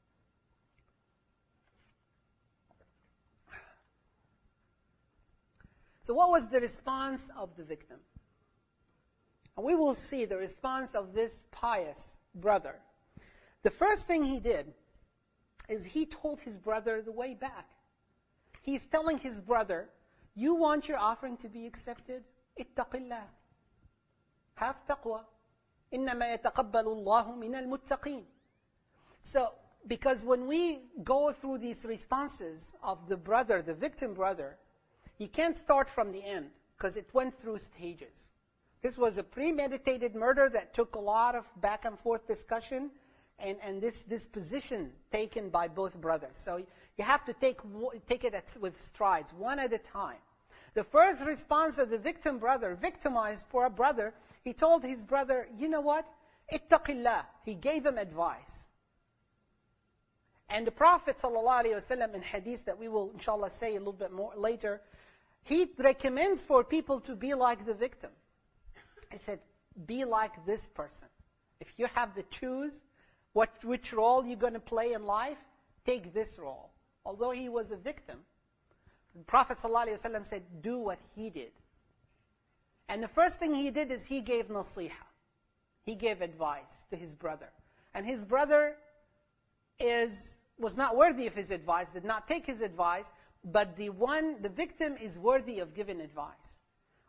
So what was the response of the victim? And we will see the response of this pious brother. The first thing he did is he told his brother the way back. He's telling his brother, you want your offering to be accepted? Ittaqillah. Have taqwa. إِنَّمَا يَتَقَبَّلُ اللَّهُ مِنَ الْمُتَّقِينَ. So, because when we go through these responses of the brother, the victim brother, you can't start from the end, because it went through stages. This was a premeditated murder that took a lot of back and forth discussion, and, and this, this position taken by both brothers. So you have to take, take it at, with strides, one at a time. The first response of the victim brother, victimized poor brother, he told his brother, you know what? Ittaqillah. He gave him advice. And the Prophet ﷺ in hadith that we will inshallah say a little bit more later, he recommends for people to be like the victim. He said, be like this person. If you have to choose what, which role you're going to play in life, take this role. Although he was a victim, the Prophet ﷺ said, do what he did. And the first thing he did is he gave nasiha. He gave advice to his brother. And his brother is was not worthy of his advice, did not take his advice, but the one, the victim is worthy of giving advice.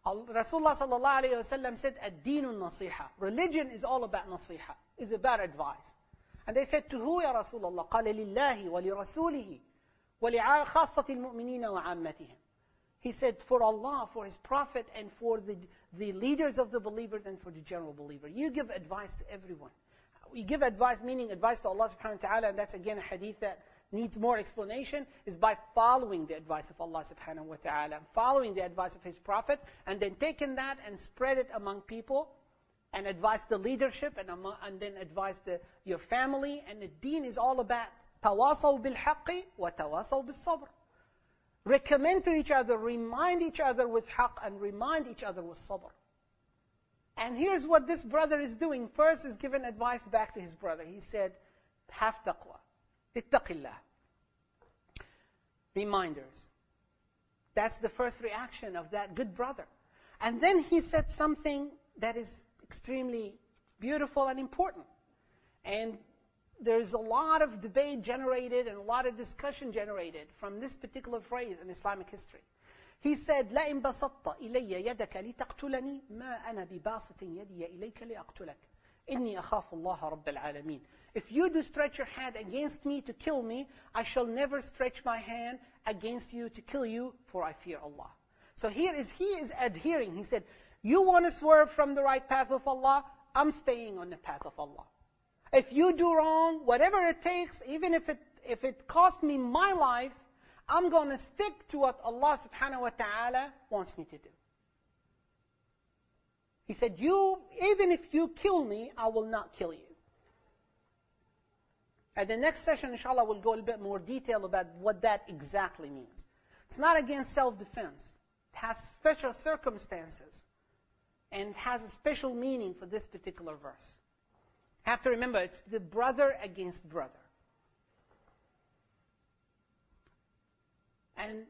Rasulullah sallallahu alayhi wa sallam said, ad-dinu nasiha. Religion is all about nasiha, is about advice. And they said, to who ya Rasulullah? قال لله ولرسوله ولخاصة المؤمنين وعامتهم. He said, for Allah, for His Prophet, and for the, the leaders of the believers, and for the general believer. You give advice to everyone. You give advice, meaning advice to Allah subhanahu wa ta'ala, and that's again a hadith that needs more explanation, is by following the advice of Allah subhanahu wa ta'ala, following the advice of His Prophet, and then taking that and spread it among people, and advise the leadership, and, among, and then advise the, your family. And the deen is all about tawasaw bil-haqqi wa tawasaw bil-sabr. Recommend to each other, remind each other with haqq, and remind each other with sabr. And here's what this brother is doing. First is giving advice back to his brother. He said, have taqwa. Ittaqillah. Reminders. That's the first reaction of that good brother. And then he said something that is extremely beautiful and important. And there's a lot of debate generated and a lot of discussion generated from this particular phrase in Islamic history. He said, لَإِنْ بَسَطْتَ إِلَيَّ يَدَكَ لِتَقْتُلَنِي مَا أَنَا بِبَاسِطٍ يَدِيَ إِلَيْكَ لِأَقْتُلَكَ إِنِّي أَخَافُ اللَّهَ رَبَّ الْعَالَمِينَ. If you do stretch your hand against me to kill me, I shall never stretch my hand against you to kill you, for I fear Allah. So here is, he is adhering. He said, you want to swerve from the right path of Allah, I'm staying on the path of Allah. If you do wrong, whatever it takes, even if it, if it costs me my life, I'm going to stick to what Allah subhanahu wa ta'ala wants me to do. He said, you, even if you kill me, I will not kill you. At the next session, inshallah, we'll go a little bit more detail about what that exactly means. It's not against self-defense. It has special circumstances. And it has a special meaning for this particular verse. You have to remember, it's the brother against brother. And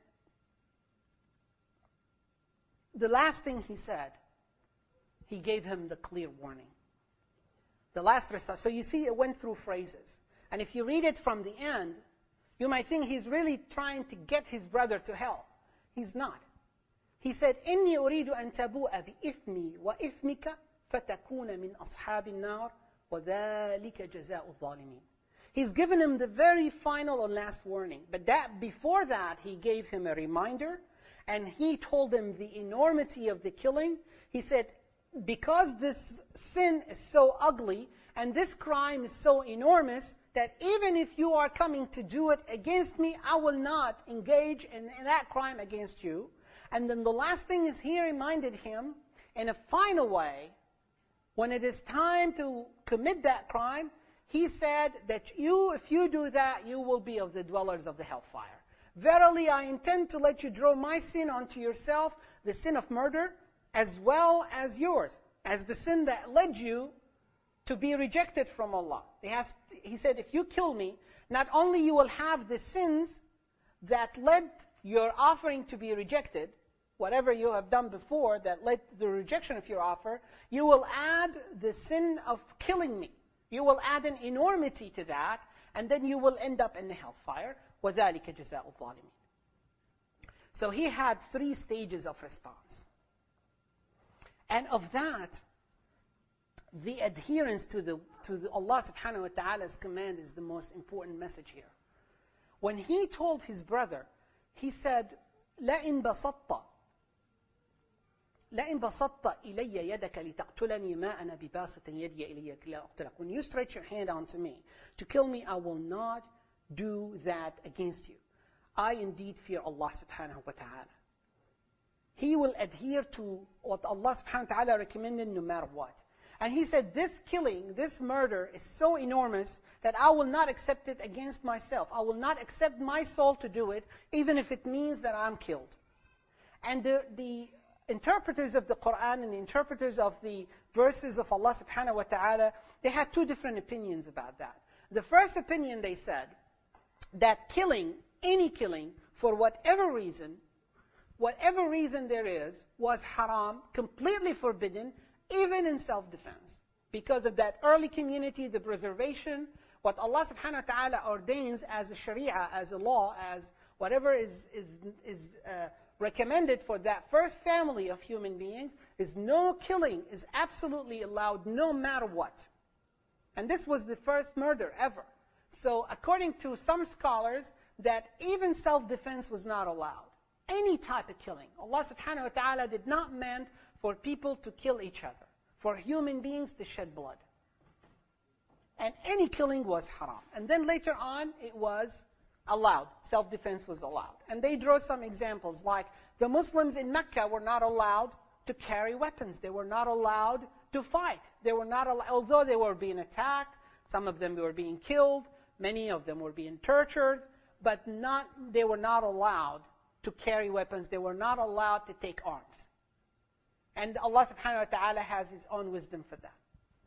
the last thing he said, he gave him the clear warning. The last restart. So you see, it went through phrases. And if you read it from the end, you might think he's really trying to get his brother to hell. He's not. He said, إِنِّي أُرِيدُ أَن تَبُوءَ بِإِثْمِي وَإِثْمِكَ فَتَكُونَ مِنْ أَصْحَابِ النَّارِ وَذَلِكَ جَزَاءُ الظَّالِمِينَ. He's given him the very final and last warning. But that before that, he gave him a reminder, and he told him the enormity of the killing. He said, because this sin is so ugly, and this crime is so enormous, that even if you are coming to do it against me, I will not engage in, in that crime against you. And then the last thing is, he reminded him in a final way, when it is time to commit that crime, he said that you, if you do that, you will be of the dwellers of the hellfire. Verily, I intend to let you draw my sin onto yourself, the sin of murder, as well as yours, as the sin that led you to be rejected from Allah. He, has, he said, if you kill me, not only you will have the sins that led your offering to be rejected, whatever you have done before that led to the rejection of your offer, you will add the sin of killing me. You will add an enormity to that, and then you will end up in the hellfire. وَذَلِكَ جَزَاءُ الظَّالِمِينَ. So he had three stages of response. And of that, the adherence to the to the Allah subhanahu wa ta'ala's command is the most important message here. When he told his brother, he said, لَإِنْ بَسَطَّ لَإِنْ بَسَطَّ إِلَيَّ يَدَكَ لِتَقْتُلَنِي مَا أَنَا بِبَاسِطٍ يَدِيَ إِلَيَّكَ لِأَقْتُلَكَ. When you stretch your hand onto me to kill me, I will not do that against you. I indeed fear Allah subhanahu wa ta'ala. He will adhere to what Allah subhanahu wa ta'ala recommended no matter what. And he said, this killing, this murder is so enormous that I will not accept it against myself. I will not accept my soul to do it, even if it means that I'm killed. And the, the interpreters of the Quran and the interpreters of the verses of Allah subhanahu wa ta'ala, they had two different opinions about that. The first opinion, they said, that killing, any killing, for whatever reason, whatever reason there is, was haram, completely forbidden, even in self-defense. Because of that early community, the preservation, what Allah subhanahu wa ta'ala ordains as a sharia, as a law, as whatever is, is, is uh, recommended for that first family of human beings is no killing is absolutely allowed no matter what. And this was the first murder ever. So according to some scholars, that even self-defense was not allowed. Any type of killing. Allah subhanahu wa ta'ala did not meant for people to kill each other, for human beings to shed blood. And any killing was haram. And then later on, it was allowed. Self-defense was allowed. And they draw some examples, like the Muslims in Mecca were not allowed to carry weapons. They were not allowed to fight. They were not allowed, although they were being attacked, some of them were being killed, many of them were being tortured, but not, they were not allowed to carry weapons. They were not allowed to take arms. And Allah subhanahu wa ta'ala has His own wisdom for that.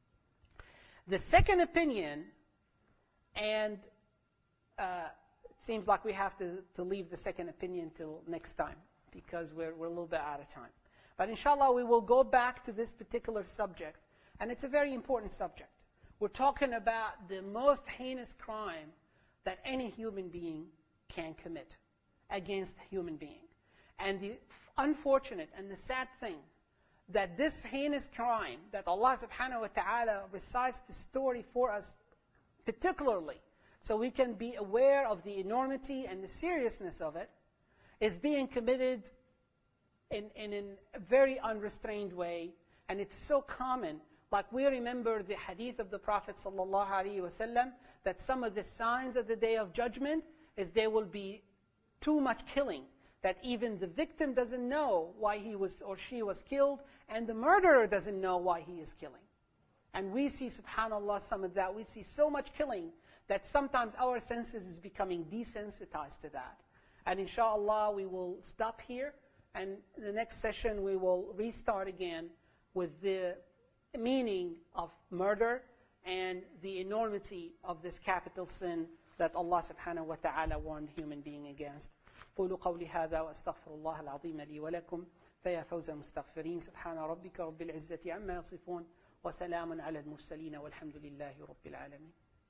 The second opinion, and uh, it seems like we have to, to leave the second opinion till next time, because we're, we're a little bit out of time. But inshallah, we will go back to this particular subject, and it's a very important subject. We're talking about the most heinous crime that any human being can commit against a human being. And the unfortunate and the sad thing, that this heinous crime, that Allah subhanahu wa ta'ala recites the story for us particularly, so we can be aware of the enormity and the seriousness of it, is being committed in, in, in a very unrestrained way. And it's so common. Like we remember the hadith of the Prophet sallallahu alaihi wasallam, that some of the signs of the Day of Judgment is there will be too much killing, that even the victim doesn't know why he was or she was killed, and the murderer doesn't know why he is killing. And we see, subhanAllah, some of that. We see so much killing that sometimes our senses is becoming desensitized to that. And inshallah, we will stop here, and in the next session we will restart again with the meaning of murder and the enormity of this capital sin that Allah subhanahu wa ta'ala warned human being against. قولوا قولي هذا وأستغفر الله العظيم لي ولكم فيا فوز المستغفرين سبحان ربك رب العزة عما يصفون وسلام على المرسلين والحمد لله رب العالمين.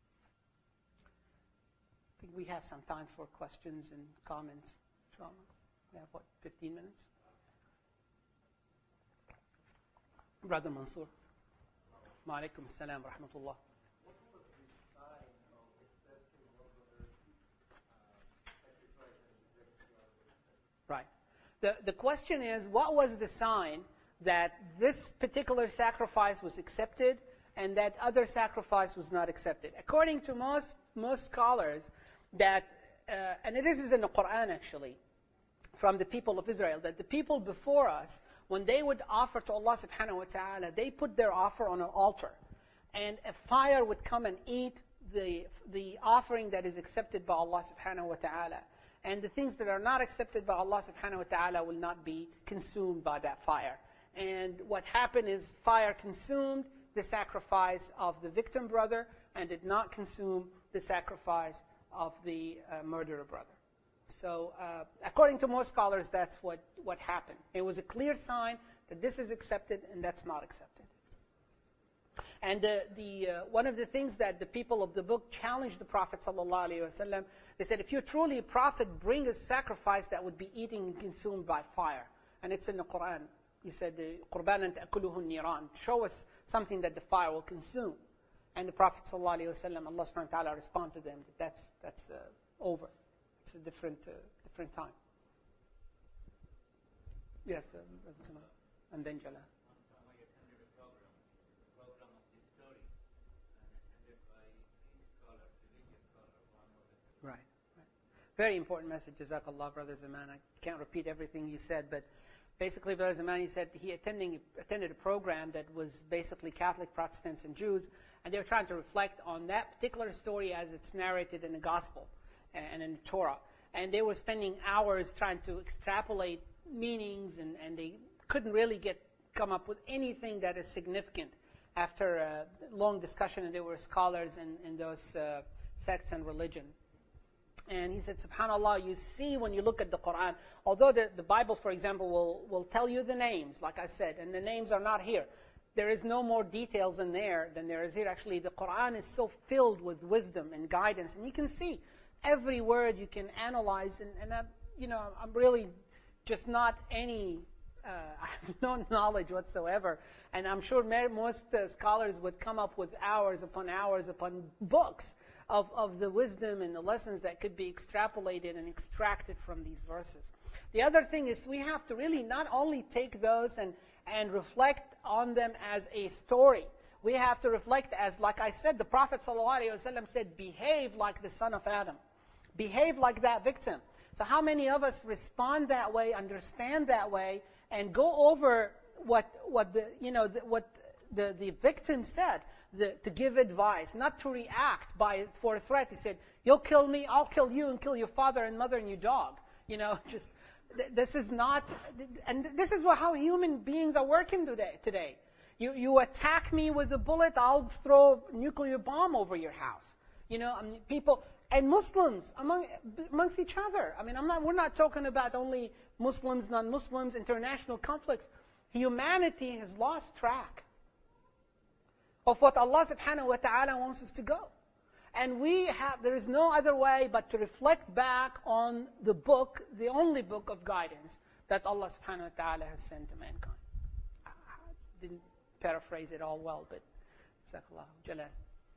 I think we have some time for questions and comments. We have what, fifteen minutes? Brother Mansour. Wa alaikum assalam wa rahmatullah. Right. The, the question is, what was the sign that this particular sacrifice was accepted and that other sacrifice was not accepted? According to most, most scholars, that, uh, and this is in the Quran actually, from the people of Israel, that the people before us, when they would offer to Allah subhanahu wa ta'ala, they put their offer on an altar. And a fire would come and eat the, the offering that is accepted by Allah subhanahu wa ta'ala. And the things that are not accepted by Allah subhanahu wa ta'ala will not be consumed by that fire. And what happened is fire consumed the sacrifice of the victim brother and did not consume the sacrifice of the uh, murderer brother. So uh, according to most scholars, that's what, what happened. It was a clear sign that this is accepted and that's not accepted. And the, the, uh, one of the things that the people of the book challenged the Prophet sallallahu alaihi wasallam, they said, if you're truly a prophet, bring a sacrifice that would be eaten and consumed by fire. And it's in the Quran. You said, قُرْبَانًا تَأْكُلُهُ النِّيرَانِ. Show us something that the fire will consume. And the Prophet sallallahu alaihi wasallam, Allah subhanahu wa ta'ala responded to them that that's, that's uh, over. It's a different, uh, different time. Yes, uh, and then Jalal. Right, right. Very important message, Jazakallah, Brother Zaman. I can't repeat everything you said, but basically, Brother Zaman, he said he attending, attended a program that was basically Catholic, Protestants, and Jews, and they were trying to reflect on that particular story as it's narrated in the Gospel and in the Torah. And they were spending hours trying to extrapolate meanings, and, and they couldn't really get come up with anything that is significant after a long discussion, and there were scholars in, in those uh, sects and religion. And he said, subhanAllah, you see when you look at the Quran, although the, the Bible, for example, will, will tell you the names, like I said, and the names are not here. There is no more details in there than there is here. Actually, the Quran is so filled with wisdom and guidance, and you can see every word you can analyze. And, and I, you know, I'm really just not any, uh, I have no knowledge whatsoever. And I'm sure most uh, scholars would come up with hours upon hours upon books of, of the wisdom and the lessons that could be extrapolated and extracted from these verses. The other thing is we have to really not only take those and, and reflect on them as a story. We have to reflect as, like I said, the Prophet ﷺ said, behave like the son of Adam. Behave like that victim. So how many of us respond that way, understand that way, and go over what what the you know the, what the the victim said, the, to give advice, not to react by for a threat. He said, "You'll kill me, I'll kill you, and kill your father and mother and your dog." You know, just th- this is not, and this is what, how human beings are working today. Today, you you attack me with a bullet, I'll throw a nuclear bomb over your house. You know, I mean, people. And Muslims among amongst each other. I mean, I'm not. We're not talking about only Muslims, non-Muslims, international conflicts. Humanity has lost track of what Allah Subhanahu wa Taala wants us to go, and we have. There is no other way but to reflect back on the book, the only book of guidance that Allah Subhanahu wa Taala has sent to mankind. I didn't paraphrase it all well, but Jazakallah Jalal.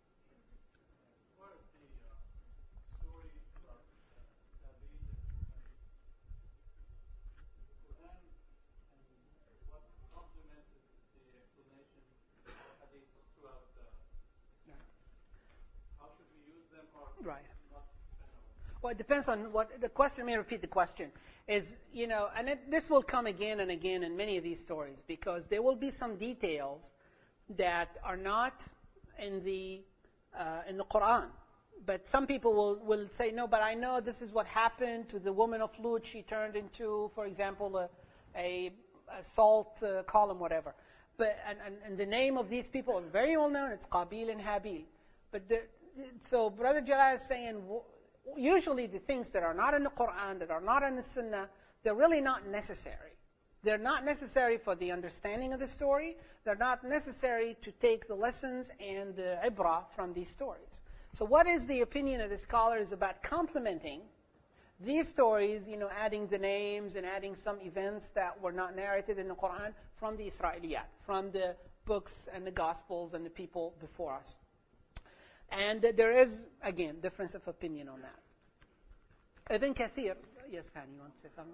Right. Well, it depends on what the question. Let me repeat the question. Is, you know, and it, this will come again and again in many of these stories, because there will be some details that are not in the uh, in the Quran. But some people will, will say, no, but I know this is what happened to the woman of Lut. She turned into, for example, a, a, a salt uh, column, whatever. But and, and, and the name of these people are very well known. It's Qabil and Habil. But the, so Brother Jalal is saying, usually the things that are not in the Quran, that are not in the Sunnah, they're really not necessary. They're not necessary for the understanding of the story. They're not necessary to take the lessons and the ibrah from these stories. So what is the opinion of the scholars about complementing these stories, you know, adding the names and adding some events that were not narrated in the Quran from the Israeliyat, from the books and the Gospels and the people before us? And there is, again, difference of opinion on that. Ibn Kathir, yes, Hani, you want to say something?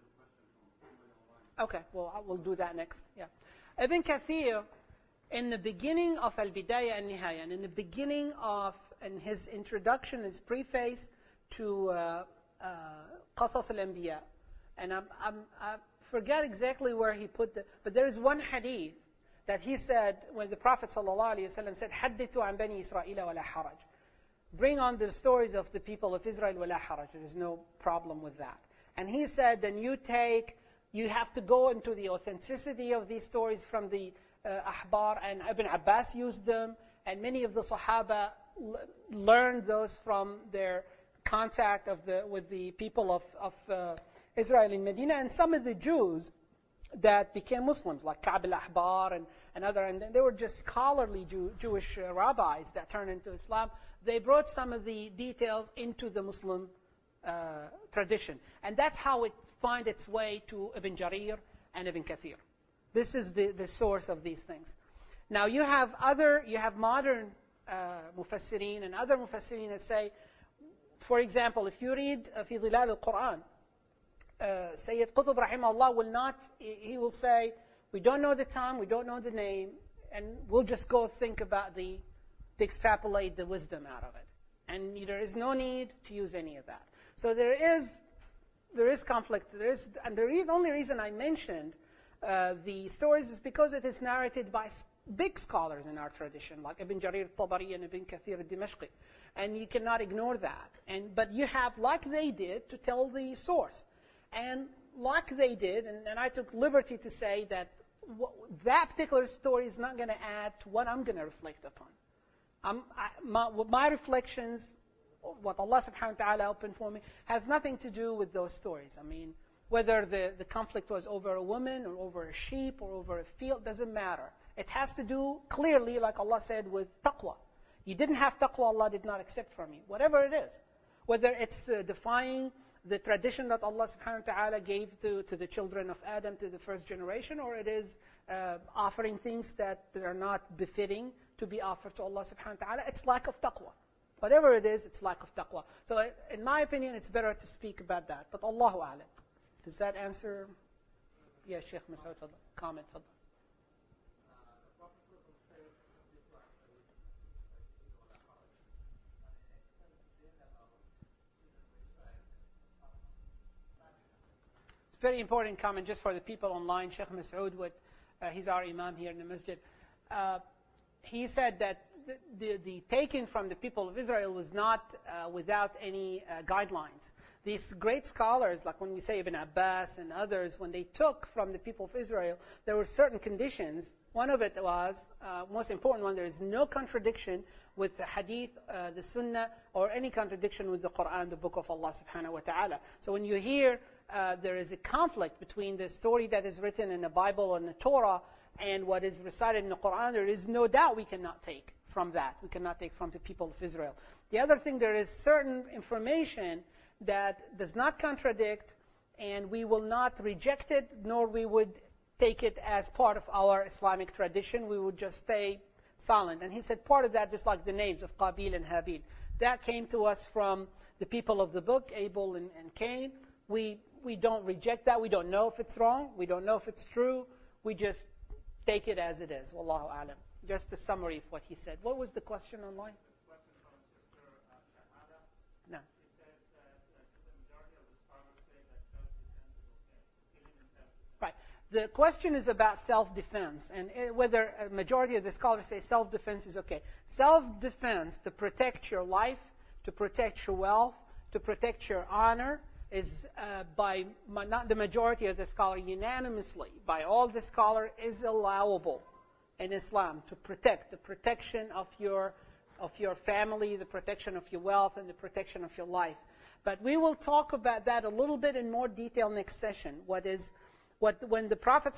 Okay, well, I will do that next. Yeah, Ibn Kathir, in the beginning of Al-Bidayah and Nihaya, and in the beginning of, in his introduction, his preface to uh, uh, Qasas al-Anbiya, and I'm, I'm, I forget exactly where he put the, but there is one hadith that he said, when the Prophet ﷺ said, حَدِّثُوا عَنْ بَنِي إِسْرَائِيلَ وَلَا حَرَجٍ. Bring on the stories of the people of Israel, وَلَا حَرَجٍ. There is no problem with that. And he said, then you take, you have to go into the authenticity of these stories from the uh, Ahbar, and Ibn Abbas used them, and many of the Sahaba l- learned those from their contact of the with the people of, of uh, Israel in Medina, and some of the Jews that became Muslims, like Ka'b al-Ahbar and, and other, and they were just scholarly Jew, Jewish uh, rabbis that turned into Islam. They brought some of the details into the Muslim uh, tradition. And that's how it finds its way to Ibn Jarir and Ibn Kathir. This is the, the source of these things. Now you have other, you have modern uh, Mufassirin and other Mufassirin that say, for example, if you read uh, في ظلال القرآن, Uh, Sayyid Qutb rahimahullah will not, he will say, we don't know the time, we don't know the name, and we'll just go think about the, to extrapolate the wisdom out of it. And there is no need to use any of that. So there is, there is conflict. There is, and the re- only reason I mentioned uh, the stories is because it is narrated by big scholars in our tradition, like Ibn Jarir al-Tabari and Ibn Kathir al-Dimashqi. And you cannot ignore that. And But you have, like they did, to tell the source. And like they did, and, and I took liberty to say that w- that particular story is not going to add to what I'm going to reflect upon. I'm, I, my, my reflections, what Allah subhanahu wa ta'ala opened for me, has nothing to do with those stories. I mean, whether the, the conflict was over a woman or over a sheep or over a field, doesn't matter. It has to do clearly, like Allah said, with taqwa. You didn't have taqwa, Allah did not accept from you. Whatever it is. Whether it's uh, defying the tradition that Allah subhanahu wa ta'ala gave to, to the children of Adam, to the first generation, or it is uh, offering things that are not befitting to be offered to Allah subhanahu wa ta'ala. It's lack of taqwa. Whatever it is, it's lack of taqwa. So in my opinion, it's better to speak about that. But Allahu a'lam. Does that answer? Yeah, Sheikh Masoud, comment. Very important comment just for the people online. Sheikh Masoud, with, uh, he's our imam here in the masjid. Uh, he said that the, the, the taking from the people of Israel was not uh, without any uh, guidelines. These great scholars, like when we say Ibn Abbas and others, when they took from the people of Israel, there were certain conditions. One of it was, uh, most important one, there is no contradiction with the hadith, uh, the sunnah, or any contradiction with the Quran, the book of Allah subhanahu wa ta'ala. So when you hear uh, there is a conflict between the story that is written in the Bible and the Torah and what is recited in the Quran, there is no doubt we cannot take from that. We cannot take from the people of Israel. The other thing, there is certain information that does not contradict, and we will not reject it, nor we would take it as part of our Islamic tradition. We would just stay silent. And he said part of that, just like the names of Qabil and Habil, that came to us from the people of the book, Abel and, and Cain. We, we don't reject that. We don't know if it's wrong. We don't know if it's true. We just take it as it is. Wallahu alam. Just a summary of what he said. What was the question online?
The question from Sister uh, Shahada.
No.
It says that uh, the majority of the scholars say that self-defense is okay. Killing in self-defense.
Right. The question is about self-defense, and it, whether a majority of the scholars say self-defense is okay. Self-defense, to protect your life, to protect your wealth, to protect your honor, is uh, by ma not the majority of the scholars unanimously, by all the scholars, is allowable in Islam to protect the protection of your of your family, the protection of your wealth, and the protection of your life. But we will talk about that a little bit in more detail next session. What is what when the Prophet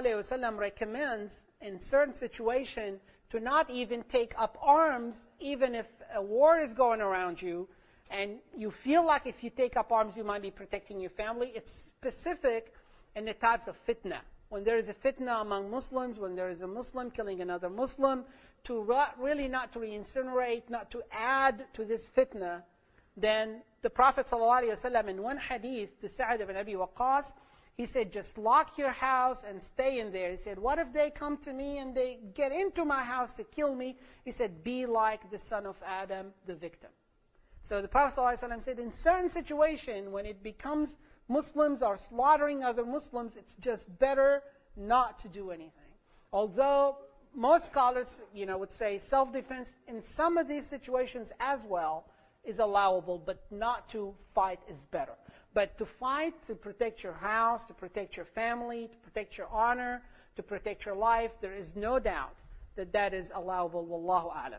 ﷺ recommends in certain situations to not even take up arms, even if a war is going around you, and you feel like if you take up arms you might be protecting your family. It's specific in the types of fitna. When there is a fitna among Muslims, when there is a Muslim killing another Muslim, to really not to reincinerate, not to add to this fitna, then the Prophet ﷺ in one hadith to Sa'ad ibn Abi Waqqas, he said, just lock your house and stay in there. He said, what if they come to me and they get into my house to kill me? He said, be like the son of Adam, the victim. So the Prophet ﷺ said, in certain situations, when it becomes Muslims are slaughtering other Muslims, it's just better not to do anything. Although most scholars, you know, would say self-defense in some of these situations as well is allowable, but not to fight is better. But to fight, to protect your house, to protect your family, to protect your honor, to protect your life, there is no doubt that that is allowable. Wallahu a'lam.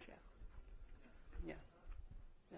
Yeah. Yeah.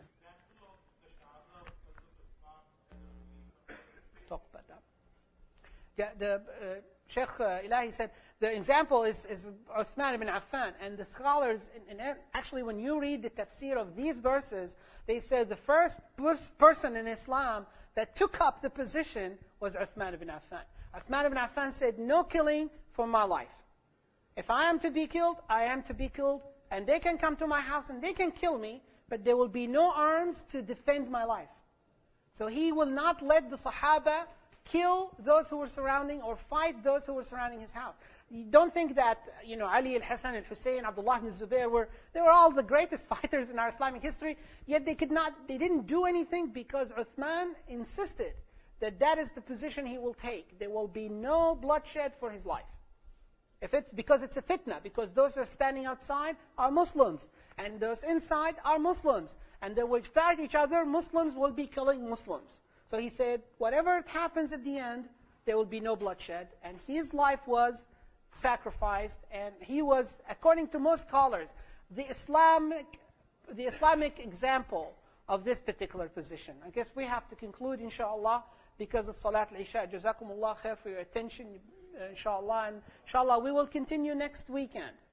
Talk about that. Yeah, the uh, Sheikh uh, Ilahi said the example is, is Uthman ibn Affan, and the scholars, in, in, actually when you read the tafsir of these verses, they said the first person in Islam that took up the position was Uthman ibn Affan. Uthman ibn Affan said, no killing for my life. If I am to be killed, I am to be killed, and they can come to my house and they can kill me, but there will be no arms to defend my life. So he will not let the Sahaba kill those who were surrounding or fight those who were surrounding his house. You don't think that, you know, Ali al-Hasan al-Hussein, Abdullah ibn Zubayr were, they were all the greatest fighters in our Islamic history, yet they could not, they didn't do anything because Uthman insisted that that is the position he will take. There will be no bloodshed for his life. If it's because it's a fitna, because those who are standing outside are Muslims, and those inside are Muslims, and they will fight each other, Muslims will be killing Muslims. So he said, whatever happens at the end, there will be no bloodshed. And his life was sacrificed, and he was, according to most scholars, the Islamic, the Islamic example of this particular position. I guess we have to conclude, inshallah, because of Salat al-Isha. Jazakumullah khair for your attention, inshallah. And inshallah, we will continue next weekend.